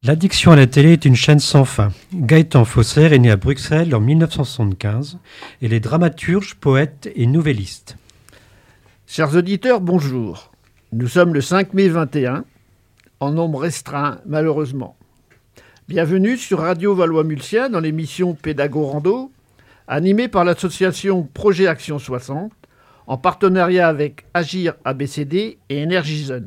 L'addiction à la télé est une chaîne sans fin. Gaëtan Faussaire est né à Bruxelles en 1975 et est dramaturge, poète et nouvelliste. Chers auditeurs, bonjour. Nous sommes le 5 mai 21, en nombre restreint malheureusement. Bienvenue sur Radio Valois-Mulsien dans l'émission Pédago Rando, animée par l'association Projet Action 60, en partenariat avec Agir ABCD et Energizone.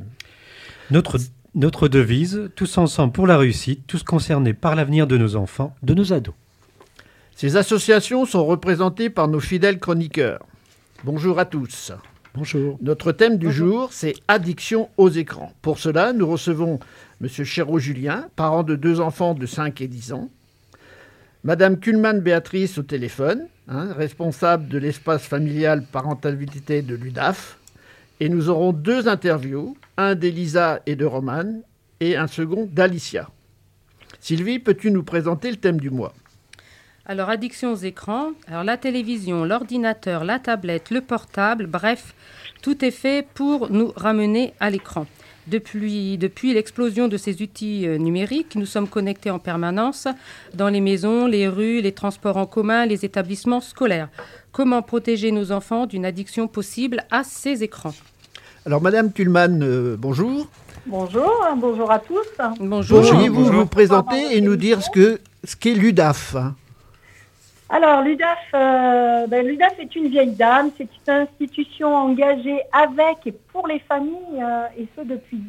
Notre devise, tous ensemble pour la réussite, tous concernés par l'avenir de nos enfants, de nos ados. Ces associations sont représentées par nos fidèles chroniqueurs. Bonjour à tous. Bonjour. Notre thème du jour, c'est addiction aux écrans. Pour cela, nous recevons M. Chéreau-Julien, parent de 2 enfants de 5 et 10 ans. Madame Kuhlmann Béatrice au téléphone, responsable de l'espace familial parentalité de l'UDAF. Et nous aurons 2 interviews, un d'Elisa et de Romane, et un second d'Alicia. Sylvie, peux-tu nous présenter le thème du mois ? Alors, addiction aux écrans, alors la télévision, l'ordinateur, la tablette, le portable, bref, tout est fait pour nous ramener à l'écran. Depuis l'explosion de ces outils numériques, nous sommes connectés en permanence dans les maisons, les rues, les transports en commun, les établissements scolaires. Comment protéger nos enfants d'une addiction possible à ces écrans ? Alors, Madame Kuhlmann, bonjour. Bonjour à tous. Bonjour. Pourriez-vous vous présenter et nous dire ce qu'est l'UDAF ? Alors, l'UDAF est une vieille dame. C'est une institution engagée avec et pour les familles, et ce depuis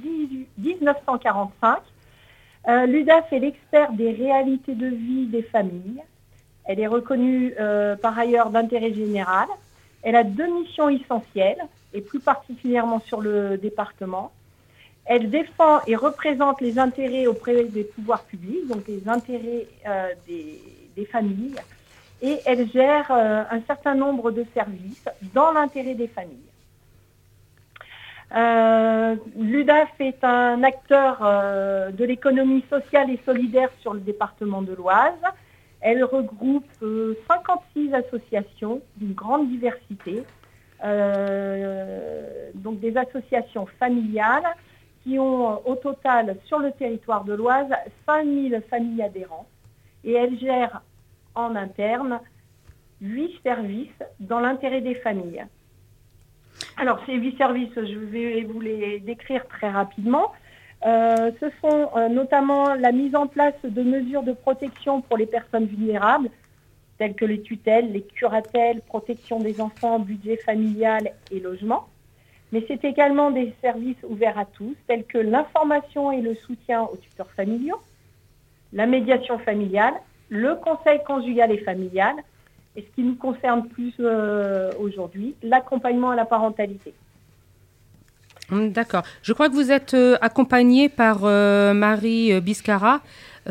1945. L'UDAF est l'expert des réalités de vie des familles. Elle est reconnue par ailleurs d'intérêt général. Elle a 2 missions essentielles, et plus particulièrement sur le département. Elle défend et représente les intérêts auprès des pouvoirs publics, donc les intérêts des familles, et elle gère un certain nombre de services dans l'intérêt des familles. L'UDAF est un acteur de l'économie sociale et solidaire sur le département de l'Oise. Elle regroupe 56 associations d'une grande diversité, donc des associations familiales qui ont au total sur le territoire de l'Oise 5000 familles adhérentes, et elle gère en interne 8 services dans l'intérêt des familles. Alors ces 8 services, je vais vous les décrire très rapidement. Ce sont notamment la mise en place de mesures de protection pour les personnes vulnérables, telles que les tutelles, les curatelles, protection des enfants, budget familial et logement. Mais c'est également des services ouverts à tous, tels que l'information et le soutien aux tuteurs familiaux, la médiation familiale, le conseil conjugal et familial, et ce qui nous concerne plus aujourd'hui, l'accompagnement à la parentalité. D'accord. Je crois que vous êtes accompagnée par Marie Biscara.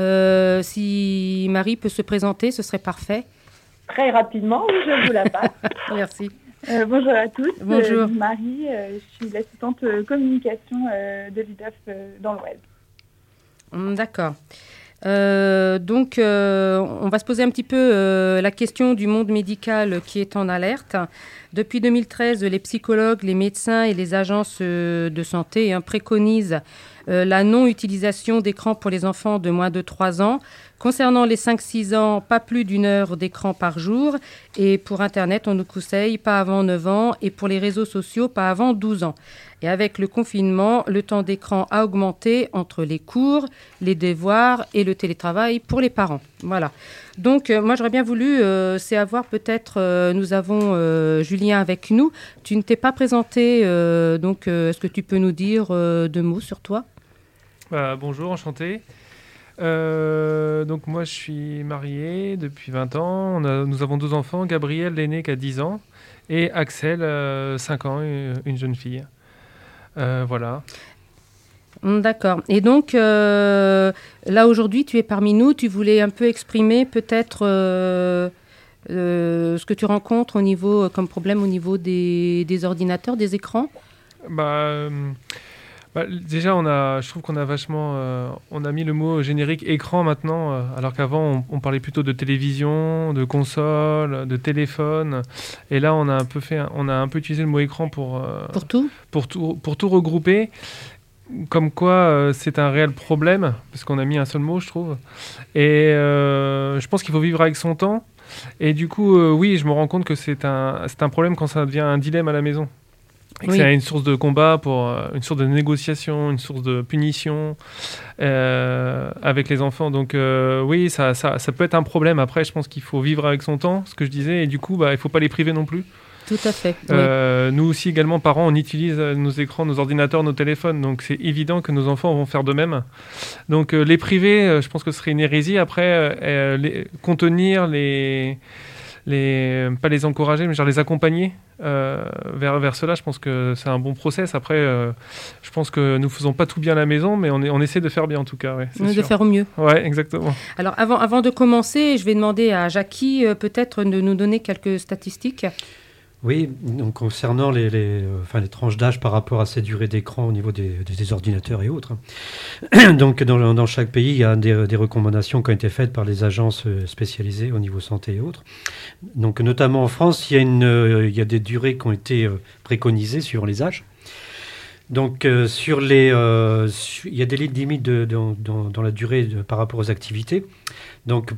Si Marie peut se présenter, ce serait parfait. Très rapidement, je vous la passe. Merci. Bonjour à tous. Bonjour. Marie, je suis l'assistante communication de l'UDAF dans l'Oise. D'accord. Donc, on va se poser un petit peu la question du monde médical qui est en alerte. Depuis 2013, les psychologues, les médecins et les agences de santé préconisent la non-utilisation d'écran pour les enfants de moins de 3 ans. Concernant les 5-6 ans, pas plus d'1 heure d'écran par jour. Et pour Internet, on nous conseille pas avant 9 ans. Et pour les réseaux sociaux, pas avant 12 ans. Et avec le confinement, le temps d'écran a augmenté entre les cours, les devoirs et le télétravail pour les parents. Voilà. Donc, moi, j'aurais bien voulu, c'est avoir peut-être, nous avons Julien avec nous. Tu ne t'es pas présenté, donc est-ce que tu peux nous dire 2 mots sur toi ? Bonjour, enchanté. Donc moi, je suis marié depuis 20 ans. Nous avons 2 enfants, Gabriel, l'aîné, qui a 10 ans, et Axel, 5 ans, une jeune fille. Voilà. D'accord. Et donc, là, aujourd'hui, tu es parmi nous. Tu voulais un peu exprimer peut-être ce que tu rencontres au niveau, comme problème au niveau des ordinateurs, des écrans ? Déjà, je trouve qu'on a vachement... on a mis le mot générique écran maintenant, alors qu'avant, on parlait plutôt de télévision, de console, de téléphone. Et là, on a un peu utilisé le mot écran pour tout regrouper. comme quoi c'est un réel problème, parce qu'on a mis un seul mot, je trouve. Et je pense qu'il faut vivre avec son temps. Et du coup, oui, je me rends compte que c'est un problème quand ça devient un dilemme à la maison. Et que c'est une source de combat, une source de négociation, une source de punition avec les enfants. Donc oui, ça peut être un problème. Après, je pense qu'il faut vivre avec son temps, ce que je disais. Et du coup, il ne faut pas les priver non plus. Tout à fait. Nous aussi, également, parents, on utilise nos écrans, nos ordinateurs, nos téléphones. Donc, c'est évident que nos enfants vont faire de même. Donc, les priver, je pense que ce serait une hérésie. Après, contenir, pas les encourager, mais genre les accompagner vers cela, je pense que c'est un bon process. Après, je pense que nous ne faisons pas tout bien à la maison, mais on essaie de faire bien en tout cas. Ouais, de faire au mieux. Oui, exactement. Alors, avant de commencer, je vais demander à Jackie peut-être de nous donner quelques statistiques. Oui, donc concernant les tranches d'âge par rapport à ces durées d'écran au niveau des ordinateurs et autres. Donc dans chaque pays, il y a des recommandations qui ont été faites par les agences spécialisées au niveau santé et autres. Donc notamment en France, il y a des durées qui ont été préconisées sur les âges. Donc il y a des limites dans la durée par rapport aux activités. Donc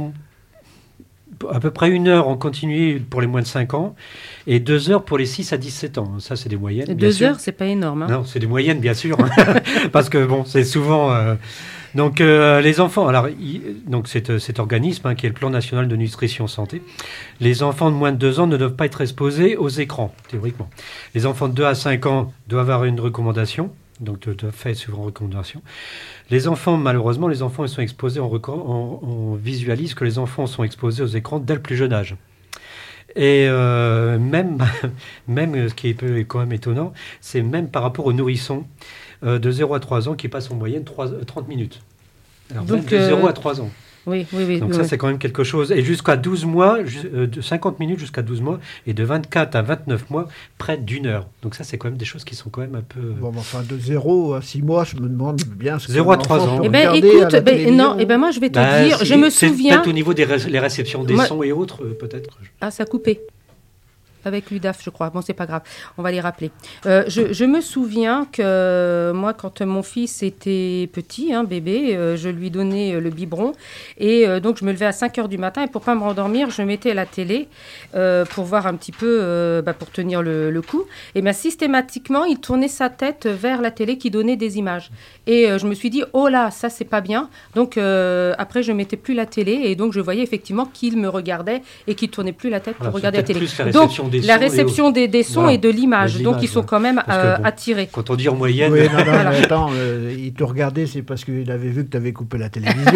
à peu près 1 heure en continu pour les moins de 5 ans et 2 heures pour les 6 à 17 ans. Ça, c'est des moyennes. 2 heures, c'est pas énorme. Hein. Non, c'est des moyennes, bien sûr. Parce que, bon, c'est souvent... Donc, les enfants... Alors, donc cet organisme, qui est le Plan national de nutrition santé, les enfants de moins de 2 ans ne doivent pas être exposés aux écrans, théoriquement. Les enfants de 2 à 5 ans doivent avoir une recommandation. Donc, doivent faire souvent recommandation. Les enfants, malheureusement, ils sont exposés, on visualise que les enfants sont exposés aux écrans dès le plus jeune âge. Et même ce qui est quand même étonnant, c'est même par rapport aux nourrissons de 0 à 3 ans qui passent en moyenne 30 minutes. Alors, donc, de 0 à 3 ans. Oui. Donc ça, c'est quand même quelque chose. Et jusqu'à 12 mois, de 50 minutes jusqu'à 12 mois, et de 24 à 29 mois, près d'1 heure. Donc ça, c'est quand même des choses qui sont quand même un peu... Bon, enfin, de 0 à 6 mois, je me demande bien ce que 0 à 3 ans. Eh bien, écoute, moi, je vais te dire, je me souviens... Peut-être au niveau des réceptions des sons et autres, peut-être. Ah, ça a coupé. Avec l'UDAF, je crois. Bon, c'est pas grave. On va les rappeler. Je me souviens que moi, quand mon fils était petit, bébé, je lui donnais le biberon. Et donc, je me levais à 5 heures du matin. Et pour pas me rendormir, je mettais la télé pour voir un petit peu, pour tenir le coup. Et bien, systématiquement, il tournait sa tête vers la télé qui donnait des images. Et je me suis dit, oh là, ça, c'est pas bien. Donc, après, je mettais plus la télé. Et donc, je voyais effectivement qu'il me regardait et qu'il tournait plus la tête pour regarder la télé. Donc, la réception des sons et de l'image. Donc, ils sont quand même attirés. Quand on dit en moyenne... Oui, non, mais attends, il te regardait, c'est parce qu'il avait vu que tu avais coupé la télévision.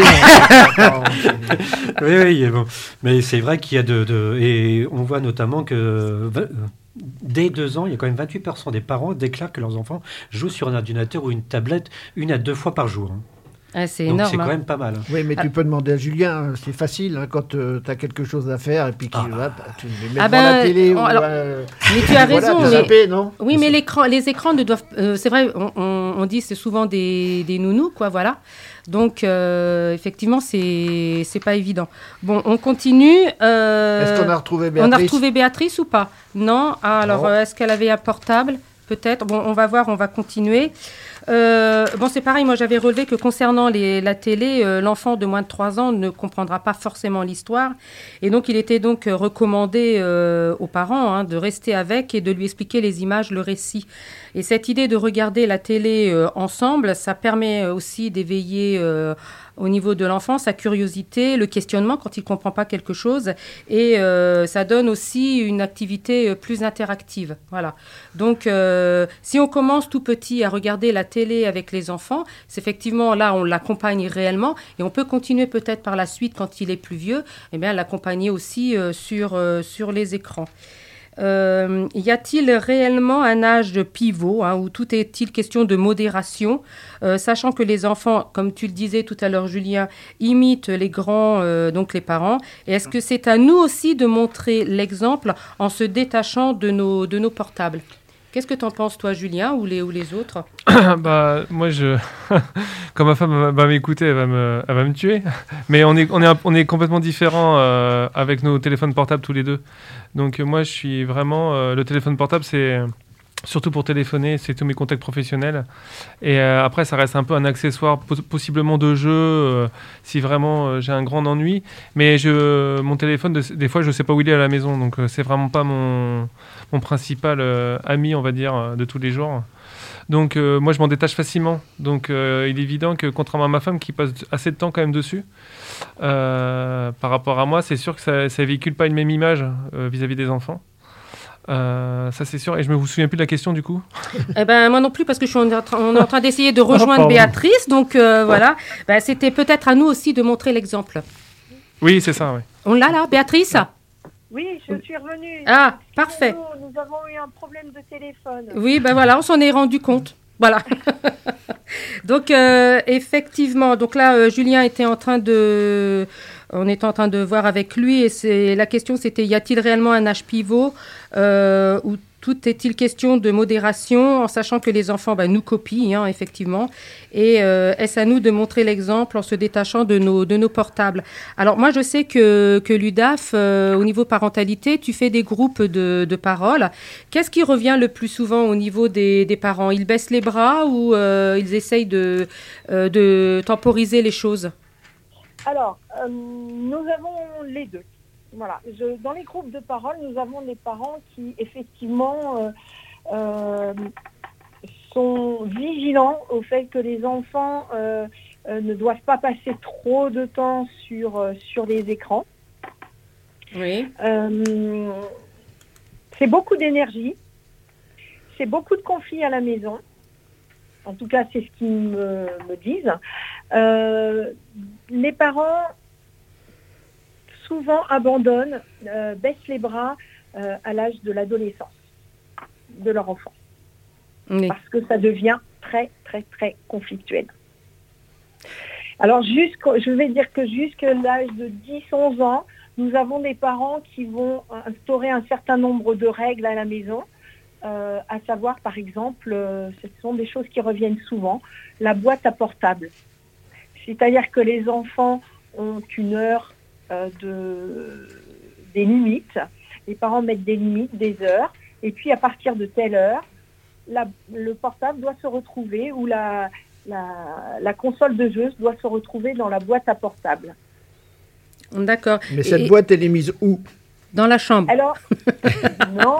Oui, bon. Mais c'est vrai qu'il y a et on voit notamment que... Dès 2 ans, il y a quand même 28% des parents déclarent que leurs enfants jouent sur un ordinateur ou une tablette 1 à 2 fois par jour. Ah, c'est donc énorme. C'est quand même pas mal. Oui, mais tu peux demander à Julien, c'est facile quand tu as quelque chose à faire et puis tu mets devant la télé. Mais tu as raison. Zappé, non oui, mais les écrans ne doivent... c'est vrai, on dit c'est souvent des nounous, quoi, voilà. Donc, effectivement, c'est pas évident. Bon, on continue. Est-ce qu'on a retrouvé Béatrice ? On a retrouvé Béatrice ou pas ? Non. Alors, est-ce qu'elle avait un portable ? Peut-être. Bon, on va voir, on va continuer. C'est pareil, moi j'avais relevé que concernant la télé, l'enfant de moins de 3 ans ne comprendra pas forcément l'histoire. Et donc il était donc recommandé aux parents de rester avec et de lui expliquer les images, le récit. Et cette idée de regarder la télé ensemble, ça permet aussi d'éveiller au niveau de l'enfant sa curiosité, le questionnement quand il ne comprend pas quelque chose. Et ça donne aussi une activité plus interactive. Voilà. Donc, si on commence tout petit à regarder la télé avec les enfants, c'est effectivement là, on l'accompagne réellement. Et on peut continuer peut-être par la suite, quand il est plus vieux, l'accompagner aussi sur les écrans. Y a-t-il réellement un âge de pivot où tout est-il question de modération, sachant que les enfants, comme tu le disais tout à l'heure Julien, imitent les grands, donc les parents, et est-ce que c'est à nous aussi de montrer l'exemple en se détachant de nos portables ? Qu'est-ce que tu en penses, toi, Julien, ou les autres ? Moi, quand ma femme va m'écouter, elle va me tuer. Mais on est complètement différents avec nos téléphones portables tous les deux. Donc moi, je suis vraiment... le téléphone portable, c'est Surtout pour téléphoner, c'est tous mes contacts professionnels. Et après, ça reste un peu un accessoire, possiblement de jeu, si vraiment j'ai un grand ennui. Mais mon téléphone, des fois, je ne sais pas où il est à la maison. Donc, c'est vraiment pas mon principal ami, on va dire, de tous les jours. Donc, moi, je m'en détache facilement. Donc, il est évident que, contrairement à ma femme qui passe assez de temps quand même dessus, par rapport à moi, c'est sûr que ça ne véhicule pas une même image vis-à-vis des enfants. Ça c'est sûr, et je me souviens plus de la question du coup. Eh ben moi non plus parce que on est en train d'essayer de rejoindre Béatrice, donc voilà. Ben, c'était peut-être à nous aussi de montrer l'exemple. Oui, c'est ça. Oui. On l'a là, Béatrice. Oui, je suis revenue. Ah, parfait. Nous avons eu un problème de téléphone. Oui, ben voilà, on s'en est rendu compte. Voilà. Donc effectivement, donc là Julien était en train de on est en train de voir avec lui et la question c'était y a-t-il réellement un âge pivot ou tout est-il question de modération en sachant que les enfants nous copient effectivement et est-ce à nous de montrer l'exemple en se détachant de nos portables. Alors moi je sais que l'UDAF au niveau parentalité tu fais des groupes de parole. Qu'est-ce qui revient le plus souvent au niveau des parents? Ils baissent les bras ou ils essayent de temporiser les choses? Alors, nous avons les deux. Voilà. Dans les groupes de parole, nous avons des parents qui, effectivement, sont vigilants au fait que les enfants ne doivent pas passer trop de temps sur les écrans. Oui. C'est beaucoup d'énergie. C'est beaucoup de conflits à la maison. En tout cas, c'est ce qu'ils me disent. Les parents souvent abandonnent, baissent les bras à l'âge de l'adolescence de leur enfant. Oui. Parce que ça devient très, très, très conflictuel. Alors, je vais dire que jusqu'à l'âge de 10-11 ans, nous avons des parents qui vont instaurer un certain nombre de règles à la maison. À savoir, par exemple, ce sont des choses qui reviennent souvent, la boîte à portable. C'est-à-dire que les enfants ont une heure des limites. Les parents mettent des limites, des heures. Et puis, à partir de telle heure, le portable doit se retrouver ou la console de jeu doit se retrouver dans la boîte à portable. D'accord. Mais cette boîte, elle est mise où? Dans la chambre. Alors, non.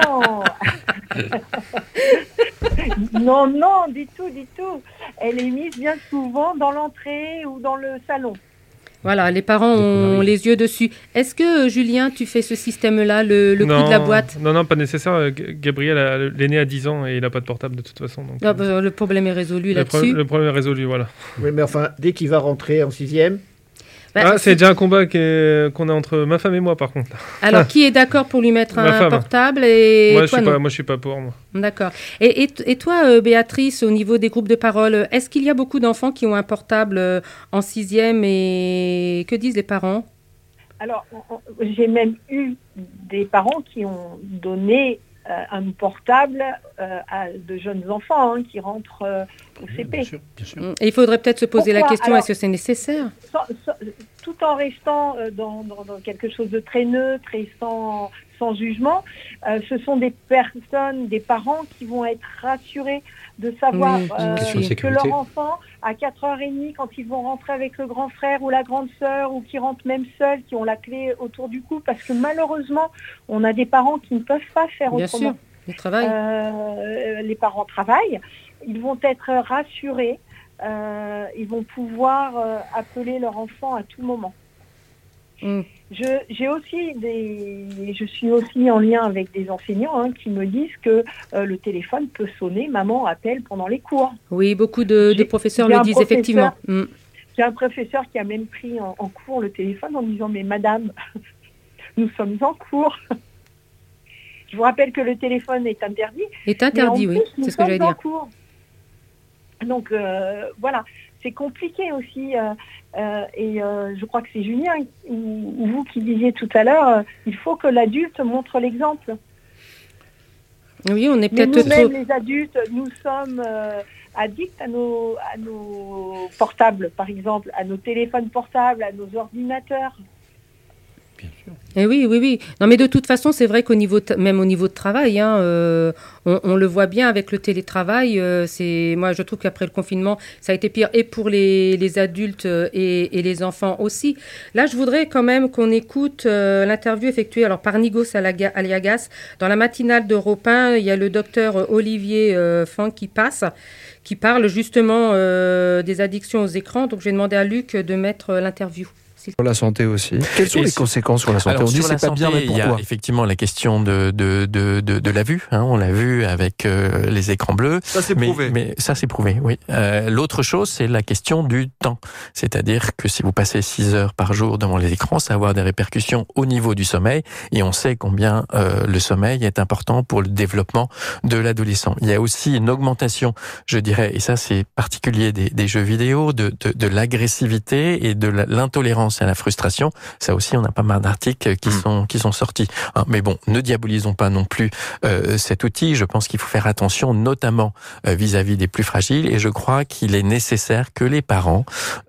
non, du tout. Elle est mise bien souvent dans l'entrée ou dans le salon. Voilà, les parents ont les yeux dessus. Est-ce que, Julien, tu fais ce système-là, le coup de la boîte? Non, pas nécessaire. Gabriel, l'aîné a 10 ans et il n'a pas de portable de toute façon. Donc, le problème est résolu là-dessus. Le problème est résolu, voilà. Oui, mais enfin, dès qu'il va rentrer en 6e... c'est déjà un combat qu'on a entre ma femme et moi, par contre. Alors, qui est d'accord pour lui mettre un portable et moi, toi, moi, je suis pas pour, moi. D'accord. Et toi, Béatrice, au niveau des groupes de parole, est-ce qu'il y a beaucoup d'enfants qui ont un portable en 6e et que disent les parents? Alors, j'ai même eu des parents qui ont donné un portable à de jeunes enfants qui rentrent au CP. Bien sûr. Et il faudrait peut-être se poser la question, Alors, est-ce que c'est nécessaire? Tout en restant dans quelque chose de très neutre et sans jugement, ce sont des personnes, des parents qui vont être rassurés de savoir que leur enfant, à 4h30, quand ils vont rentrer avec le grand frère ou la grande sœur, ou qui rentrent même seuls, qui ont la clé autour du cou, parce que malheureusement, on a des parents qui ne peuvent pas faire Bien autrement. sûr, ils travaillent. Les parents travaillent, ils vont être rassurés, ils vont pouvoir appeler leur enfant à tout moment. Je suis aussi en lien avec des enseignants qui me disent que le téléphone peut sonner, maman appelle pendant les cours. Oui, beaucoup de professeurs le disent effectivement. J'ai un professeur qui a même pris en cours le téléphone en disant « Mais madame, nous sommes en cours ». Je vous rappelle que le téléphone est interdit. Est interdit, oui, c'est ce que j'allais dire. Donc voilà, c'est compliqué aussi. Et je crois que c'est Julien ou vous qui disiez tout à l'heure, il faut que l'adulte montre l'exemple. Oui, on est peut-être nous-mêmes, les adultes, nous sommes addicts à nos portables, par exemple, à nos téléphones portables, à nos ordinateurs. Bien sûr. Et oui, oui, oui. Non, mais de toute façon, c'est vrai même au niveau de travail, on le voit bien avec le télétravail. Moi, je trouve qu'après le confinement, ça a été pire et pour les adultes et les enfants aussi. Là, je voudrais quand même qu'on écoute l'interview effectuée par Nikos Aliagas dans la matinale d'Europe 1. Il y a le docteur Olivier Fanck qui parle justement des addictions aux écrans. Donc, j'ai demandé à Luc de mettre l'interview. Sur la santé aussi. Quelles sont les conséquences sur la santé? Alors, on dit sur la c'est pas santé, bien, mais pourquoi? il y a effectivement la question de la vue. On l'a vu avec les écrans bleus. Ça c'est prouvé. Mais ça c'est prouvé, oui. L'autre chose, c'est la question du temps. C'est-à-dire que si vous passez 6 heures par jour devant les écrans, ça va avoir des répercussions au niveau du sommeil. Et on sait combien le sommeil est important pour le développement de l'adolescent. Il y a aussi une augmentation, je dirais, et ça c'est particulier des jeux vidéo, de l'agressivité et de l'intolérance à la frustration. Ça aussi, on a pas mal d'articles qui sont sortis. Mais bon, ne diabolisons pas non plus cet outil. Je pense qu'il faut faire attention, notamment vis-à-vis des plus fragiles. Et je crois qu'il est nécessaire que les parents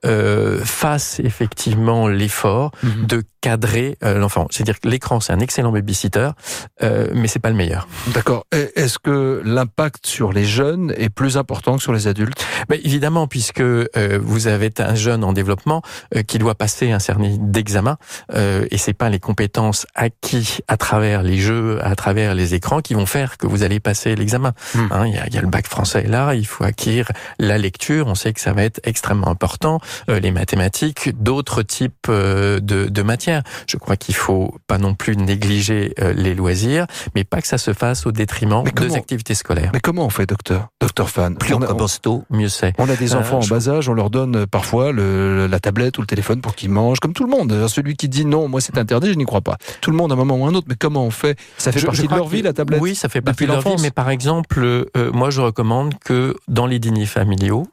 fassent effectivement l'effort de cadrer l'enfant. C'est-à-dire que l'écran, c'est un excellent babysitter, mais c'est pas le meilleur. D'accord. Est-ce que l'impact sur les jeunes est plus important que sur les adultes? Évidemment, puisque vous avez un jeune en développement qui doit passer un certain nombre d'examens, et c'est pas les compétences acquises à travers les jeux, à travers les écrans qui vont faire que vous allez passer l'examen. Il y a le bac français là, il faut acquérir la lecture, on sait que ça va être extrêmement important, les mathématiques, d'autres types de matières. Je crois qu'il faut pas non plus négliger les loisirs, mais pas que ça se fasse au détriment des activités scolaires. Mais comment on fait, docteur Fan? Plus on commence tôt, mieux c'est. On a des enfants en bas âge, on leur donne parfois la tablette ou le téléphone pour qu'ils mangent, comme tout le monde. Celui qui dit non, moi c'est interdit, je n'y crois pas. Tout le monde à un moment ou un autre, mais comment on fait? Ça fait partie de leur vie, la tablette? Oui, ça fait partie de leur vie, mais par exemple, moi je recommande que dans les dîners familiaux,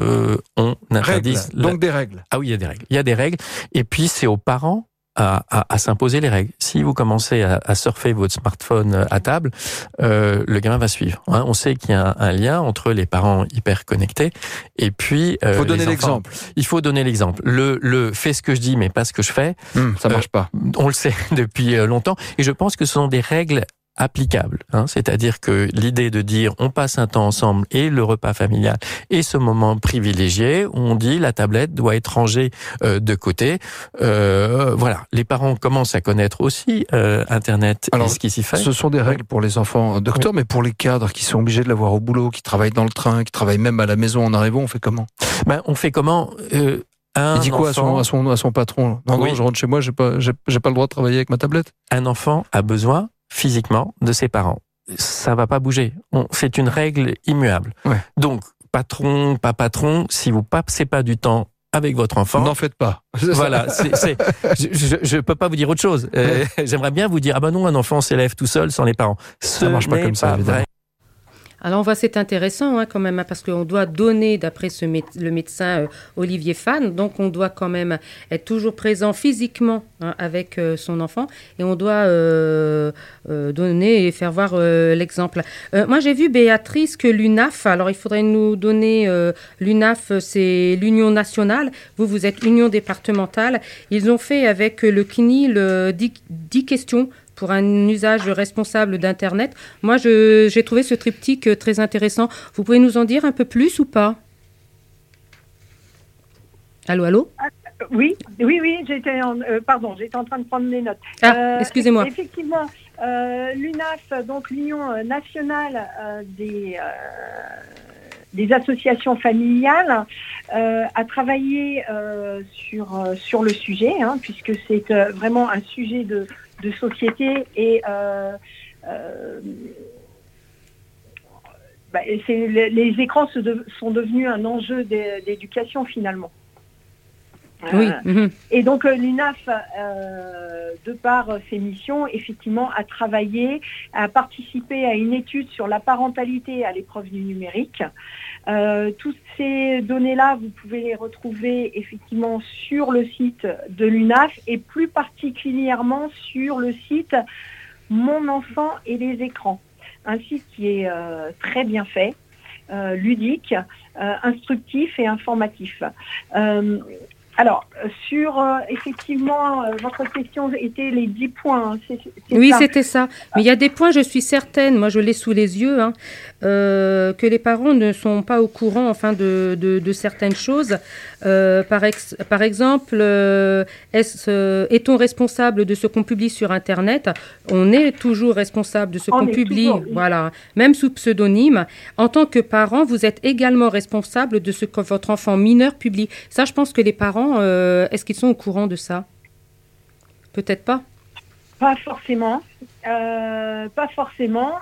on interdise... Donc des règles. Ah oui, il y a des règles. Il y a des règles, et puis c'est aux parents à s'imposer les règles. Si vous commencez à surfer votre smartphone à table, le gamin va suivre. On sait qu'il y a un lien entre les parents hyper connectés et puis il faut donner les enfants. l'exemple. Il faut donner l'exemple. Le fais ce que je dis mais pas ce que je fais. Ça marche pas. On le sait depuis longtemps et je pense que ce sont des règles applicable, c'est-à-dire que l'idée de dire on passe un temps ensemble et le repas familial est ce moment privilégié où on dit la tablette doit être rangée de côté. Voilà, les parents commencent à connaître aussi Internet et ce qui s'y fait. Ce sont des règles pour les enfants, docteur, mais pour les cadres qui sont obligés de l'avoir au boulot, qui travaillent dans le train, qui travaillent même à la maison en arrivant, on fait comment? On fait comment il dit quoi à son patron? Non, je rentre chez moi, j'ai pas le droit de travailler avec ma tablette. Un enfant a besoin physiquement de ses parents. Ça va pas bouger. C'est une règle immuable. Ouais. Donc, patron, pas patron, si vous passez pas du temps avec votre enfant... N'en faites pas. Voilà. Je peux pas vous dire autre chose. J'aimerais bien vous dire, non, un enfant s'élève tout seul sans les parents. Ça marche pas comme ça, évidemment. Alors, on voit, c'est intéressant quand même, parce qu'on doit donner, d'après le médecin Olivier Fan, donc on doit quand même être toujours présent physiquement avec son enfant et on doit donner et faire voir l'exemple. Moi, j'ai vu, Béatrice, que l'UNAF, alors il faudrait nous donner, l'UNAF, c'est l'Union nationale, vous êtes Union départementale, ils ont fait avec le CNIL 10 questions pour un usage responsable d'Internet. Moi, j'ai trouvé ce triptyque très intéressant. Vous pouvez nous en dire un peu plus ou pas? Allô? Oui, j'étais en train de prendre mes notes. Excusez-moi. Effectivement, l'UNAF, donc l'Union nationale des associations familiales, a travaillé sur le sujet, puisque c'est vraiment un sujet de société et les écrans sont devenus un enjeu d'éducation finalement. Oui. Et donc l'UNAF, de par ses missions, effectivement, a travaillé, a participé à une étude sur la parentalité à l'épreuve du numérique. Toutes ces données-là, vous pouvez les retrouver effectivement sur le site de l'UNAF et plus particulièrement sur le site Mon enfant et les écrans. Un site qui est très bien fait, ludique, instructif et informatif. Alors, effectivement, votre question était les 10 points. Oui, c'était ça. Mais il y a des points, je suis certaine, moi je l'ai sous les yeux, que les parents ne sont pas au courant de certaines choses. Par exemple, est-on responsable de ce qu'on publie sur Internet ? On est toujours responsable de ce qu'on publie, toujours, oui. Voilà, même sous pseudonyme. En tant que parent, vous êtes également responsable de ce que votre enfant mineur publie. Ça, je pense que les parents, est-ce qu'ils sont au courant de ça ? Peut-être pas. Pas forcément. Pas forcément.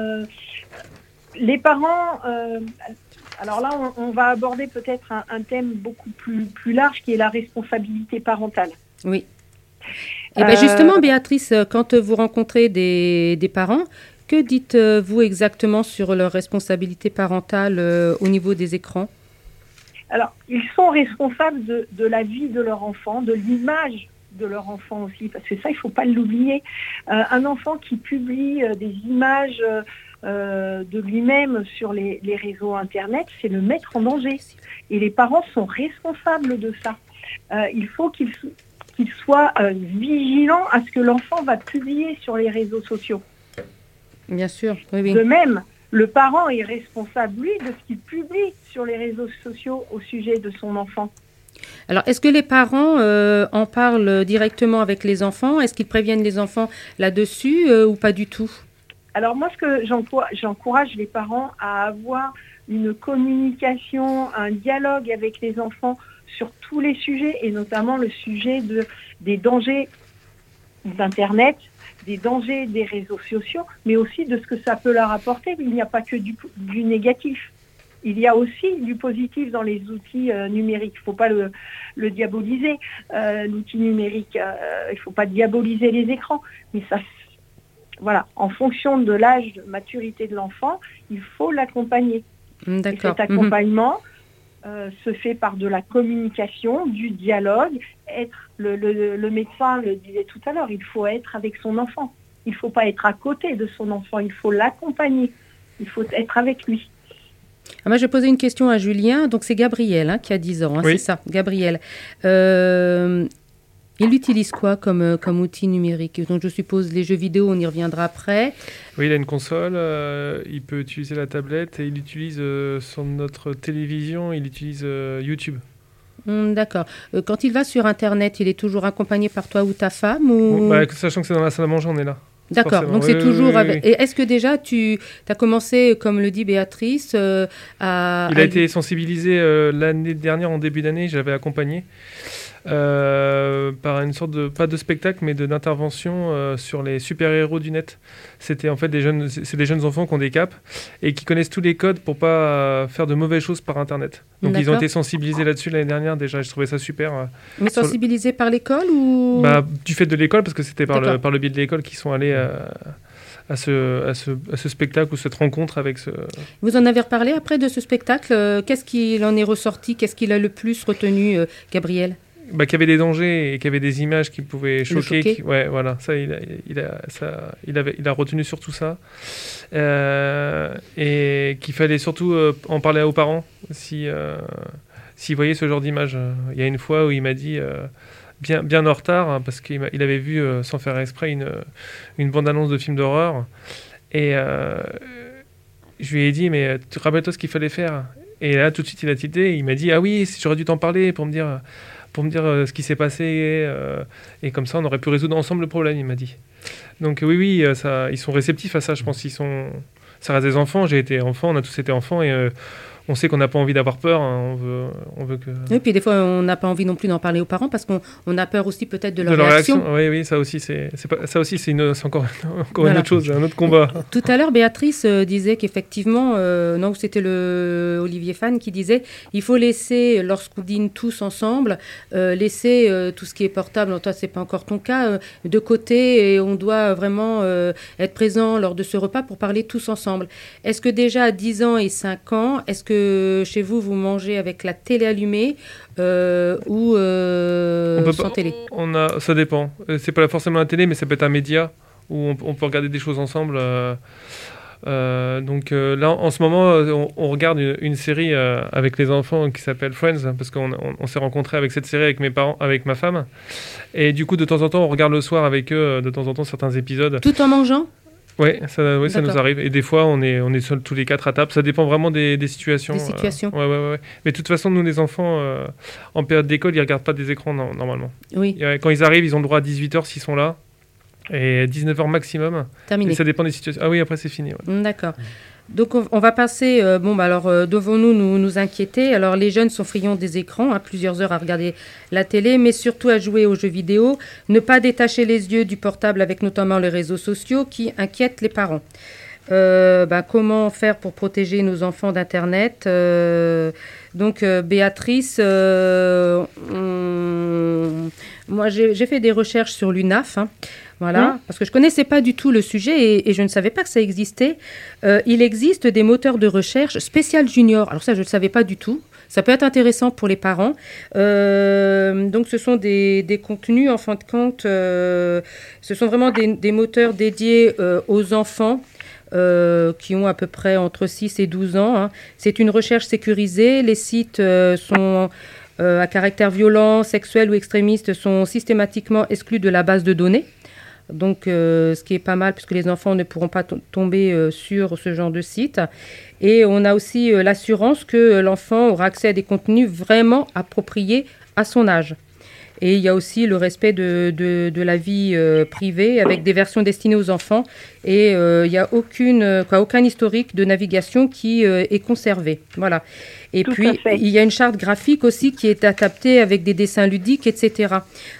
Les parents... alors là, on va aborder peut-être un thème beaucoup plus large qui est la responsabilité parentale. Oui. Et bien justement, Béatrice, quand vous rencontrez des parents, que dites-vous exactement sur leur responsabilité parentale au niveau des écrans ? Alors, ils sont responsables de la vie de leur enfant, de l'image de leur enfant aussi, parce que ça, il ne faut pas l'oublier. Un enfant qui publie des images de lui-même sur les réseaux Internet, c'est le mettre en danger. Et les parents sont responsables de ça. Il faut qu'ils soient vigilants à ce que l'enfant va publier sur les réseaux sociaux. Bien sûr, oui. De même, le parent est responsable, lui, de ce qu'il publie sur les réseaux sociaux au sujet de son enfant. Alors, est-ce que les parents en parlent directement avec les enfants ? Est-ce qu'ils préviennent les enfants là-dessus ou pas du tout ? Alors, moi, ce que j'encourage les parents à avoir une communication, un dialogue avec les enfants sur tous les sujets, et notamment le sujet des dangers d'Internet, des dangers des réseaux sociaux, mais aussi de ce que ça peut leur apporter. Il n'y a pas que du négatif. Il y a aussi du positif dans les outils numériques. Il ne faut pas le diaboliser, l'outil numérique. Il ne faut pas diaboliser les écrans. Mais ça, voilà, en fonction de l'âge de maturité de l'enfant, il faut l'accompagner. D'accord. Et cet accompagnement se fait par de la communication, du dialogue. Le médecin le disait tout à l'heure, il faut être avec son enfant. Il ne faut pas être à côté de son enfant, il faut l'accompagner. Il faut être avec lui. Moi, je vais poser une question à Julien. Donc, c'est Gabriel qui a 10 ans, oui. C'est ça, Gabriel. Il utilise quoi comme outil numérique ? Donc, je suppose les jeux vidéo, on y reviendra après. Oui, il a une console, il peut utiliser la tablette et il utilise sur notre télévision, il utilise YouTube. D'accord. Quand il va sur Internet, il est toujours accompagné par toi ou ta femme ou... Sachant que c'est dans la salle à manger, on est là. D'accord, forcément. Donc c'est toujours avec... Et est-ce que déjà tu as commencé, comme le dit Béatrice, à... Il a été sensibilisé l'année dernière, en début d'année, j'avais accompagné par une sorte de, pas de spectacle, mais d'intervention sur les super-héros du net. C'était en fait des jeunes enfants qui ont des capes et qui connaissent tous les codes pour pas faire de mauvaises choses par Internet. Donc ils ont été sensibilisés là-dessus l'année dernière déjà, je trouvais ça super. Mais sensibilisés par l'école ou... Du fait de l'école, parce que c'était par le biais de l'école qu'ils sont allés à ce spectacle ou cette rencontre avec ce... Vous en avez reparlé après de ce spectacle. Qu'est-ce qu'il en est ressorti ? Qu'est-ce qu'il a le plus retenu, Gabriel ? Qu'il y avait des dangers et qu'il y avait des images qui pouvaient choquer. Ouais, voilà, ça, il a retenu surtout ça. Et qu'il fallait surtout en parler aux parents s'ils voyaient ce genre d'image. Il y a une fois où il m'a dit... Bien en retard, parce qu'il avait vu, sans faire exprès, une bande-annonce de film d'horreur. Et je lui ai dit, mais rappelle-toi ce qu'il fallait faire. Et là, tout de suite, il a tilté. Il m'a dit, ah oui, j'aurais dû t'en parler pour me dire ce qui s'est passé. Et comme ça, on aurait pu résoudre ensemble le problème, il m'a dit. Donc oui, ils sont réceptifs à ça, je pense. Ça reste des enfants. J'ai été enfant, on a tous été enfants. Et on sait qu'on n'a pas envie d'avoir peur, on veut que... Et puis des fois, on n'a pas envie non plus d'en parler aux parents parce qu'on a peur aussi peut-être de leur réaction. Oui, ça aussi, c'est encore une autre chose, un autre combat. Tout à l'heure, Béatrice disait qu'effectivement, non, c'était Olivier Fan qui disait il faut laisser, lorsqu'on dîne tous ensemble, laisser tout ce qui est portable, toi, c'est pas encore ton cas, de côté, et on doit vraiment être présent lors de ce repas pour parler tous ensemble. Est-ce que déjà à 10 ans et 5 ans, est-ce que chez vous, vous mangez avec la télé allumée ou sans télé ? Ça dépend. C'est pas forcément la télé, mais ça peut être un média où on peut regarder des choses ensemble. Là, en ce moment, on regarde une série avec les enfants qui s'appelle Friends, parce qu'on s'est rencontrés avec cette série avec mes parents, avec ma femme. Et du coup, de temps en temps, on regarde le soir avec eux, de temps en temps, certains épisodes. Tout en mangeant ? Oui, ça nous arrive. Et des fois, on est seuls tous les 4 à table. Ça dépend vraiment des situations. Des situations. Ouais. Mais de toute façon, nous, les enfants, en période d'école, ils ne regardent pas des écrans normalement. Oui. Quand ils arrivent, ils ont le droit à 18h s'ils sont là. Et 19h maximum. Terminé. Et ça dépend des situations. Ah oui, après, c'est fini. Ouais. D'accord. Donc, on va passer... devons-nous nous inquiéter ? Alors, les jeunes sont friands des écrans, plusieurs heures à regarder la télé, mais surtout à jouer aux jeux vidéo. Ne pas détacher les yeux du portable avec notamment les réseaux sociaux qui inquiètent les parents. Comment faire pour protéger nos enfants d'Internet ? Béatrice, moi, j'ai fait des recherches sur l'UNAF, voilà, parce que je ne connaissais pas du tout le sujet et je ne savais pas que ça existait. Il existe des moteurs de recherche spécial junior. Alors ça, je ne le savais pas du tout. Ça peut être intéressant pour les parents. Donc, ce sont des contenus, en fin de compte, ce sont vraiment des moteurs dédiés aux enfants qui ont à peu près entre 6 et 12 ans. C'est une recherche sécurisée. Les sites sont à caractère violent, sexuel ou extrémiste sont systématiquement exclus de la base de données. Donc, ce qui est pas mal, puisque les enfants ne pourront pas tomber sur ce genre de site. Et on a aussi l'assurance que l'enfant aura accès à des contenus vraiment appropriés à son âge. Et il y a aussi le respect de la vie privée avec des versions destinées aux enfants. Et il n'y a aucun historique de navigation qui est conservé. Voilà. Et Tout puis, il y a une charte graphique aussi qui est adaptée avec des dessins ludiques, etc.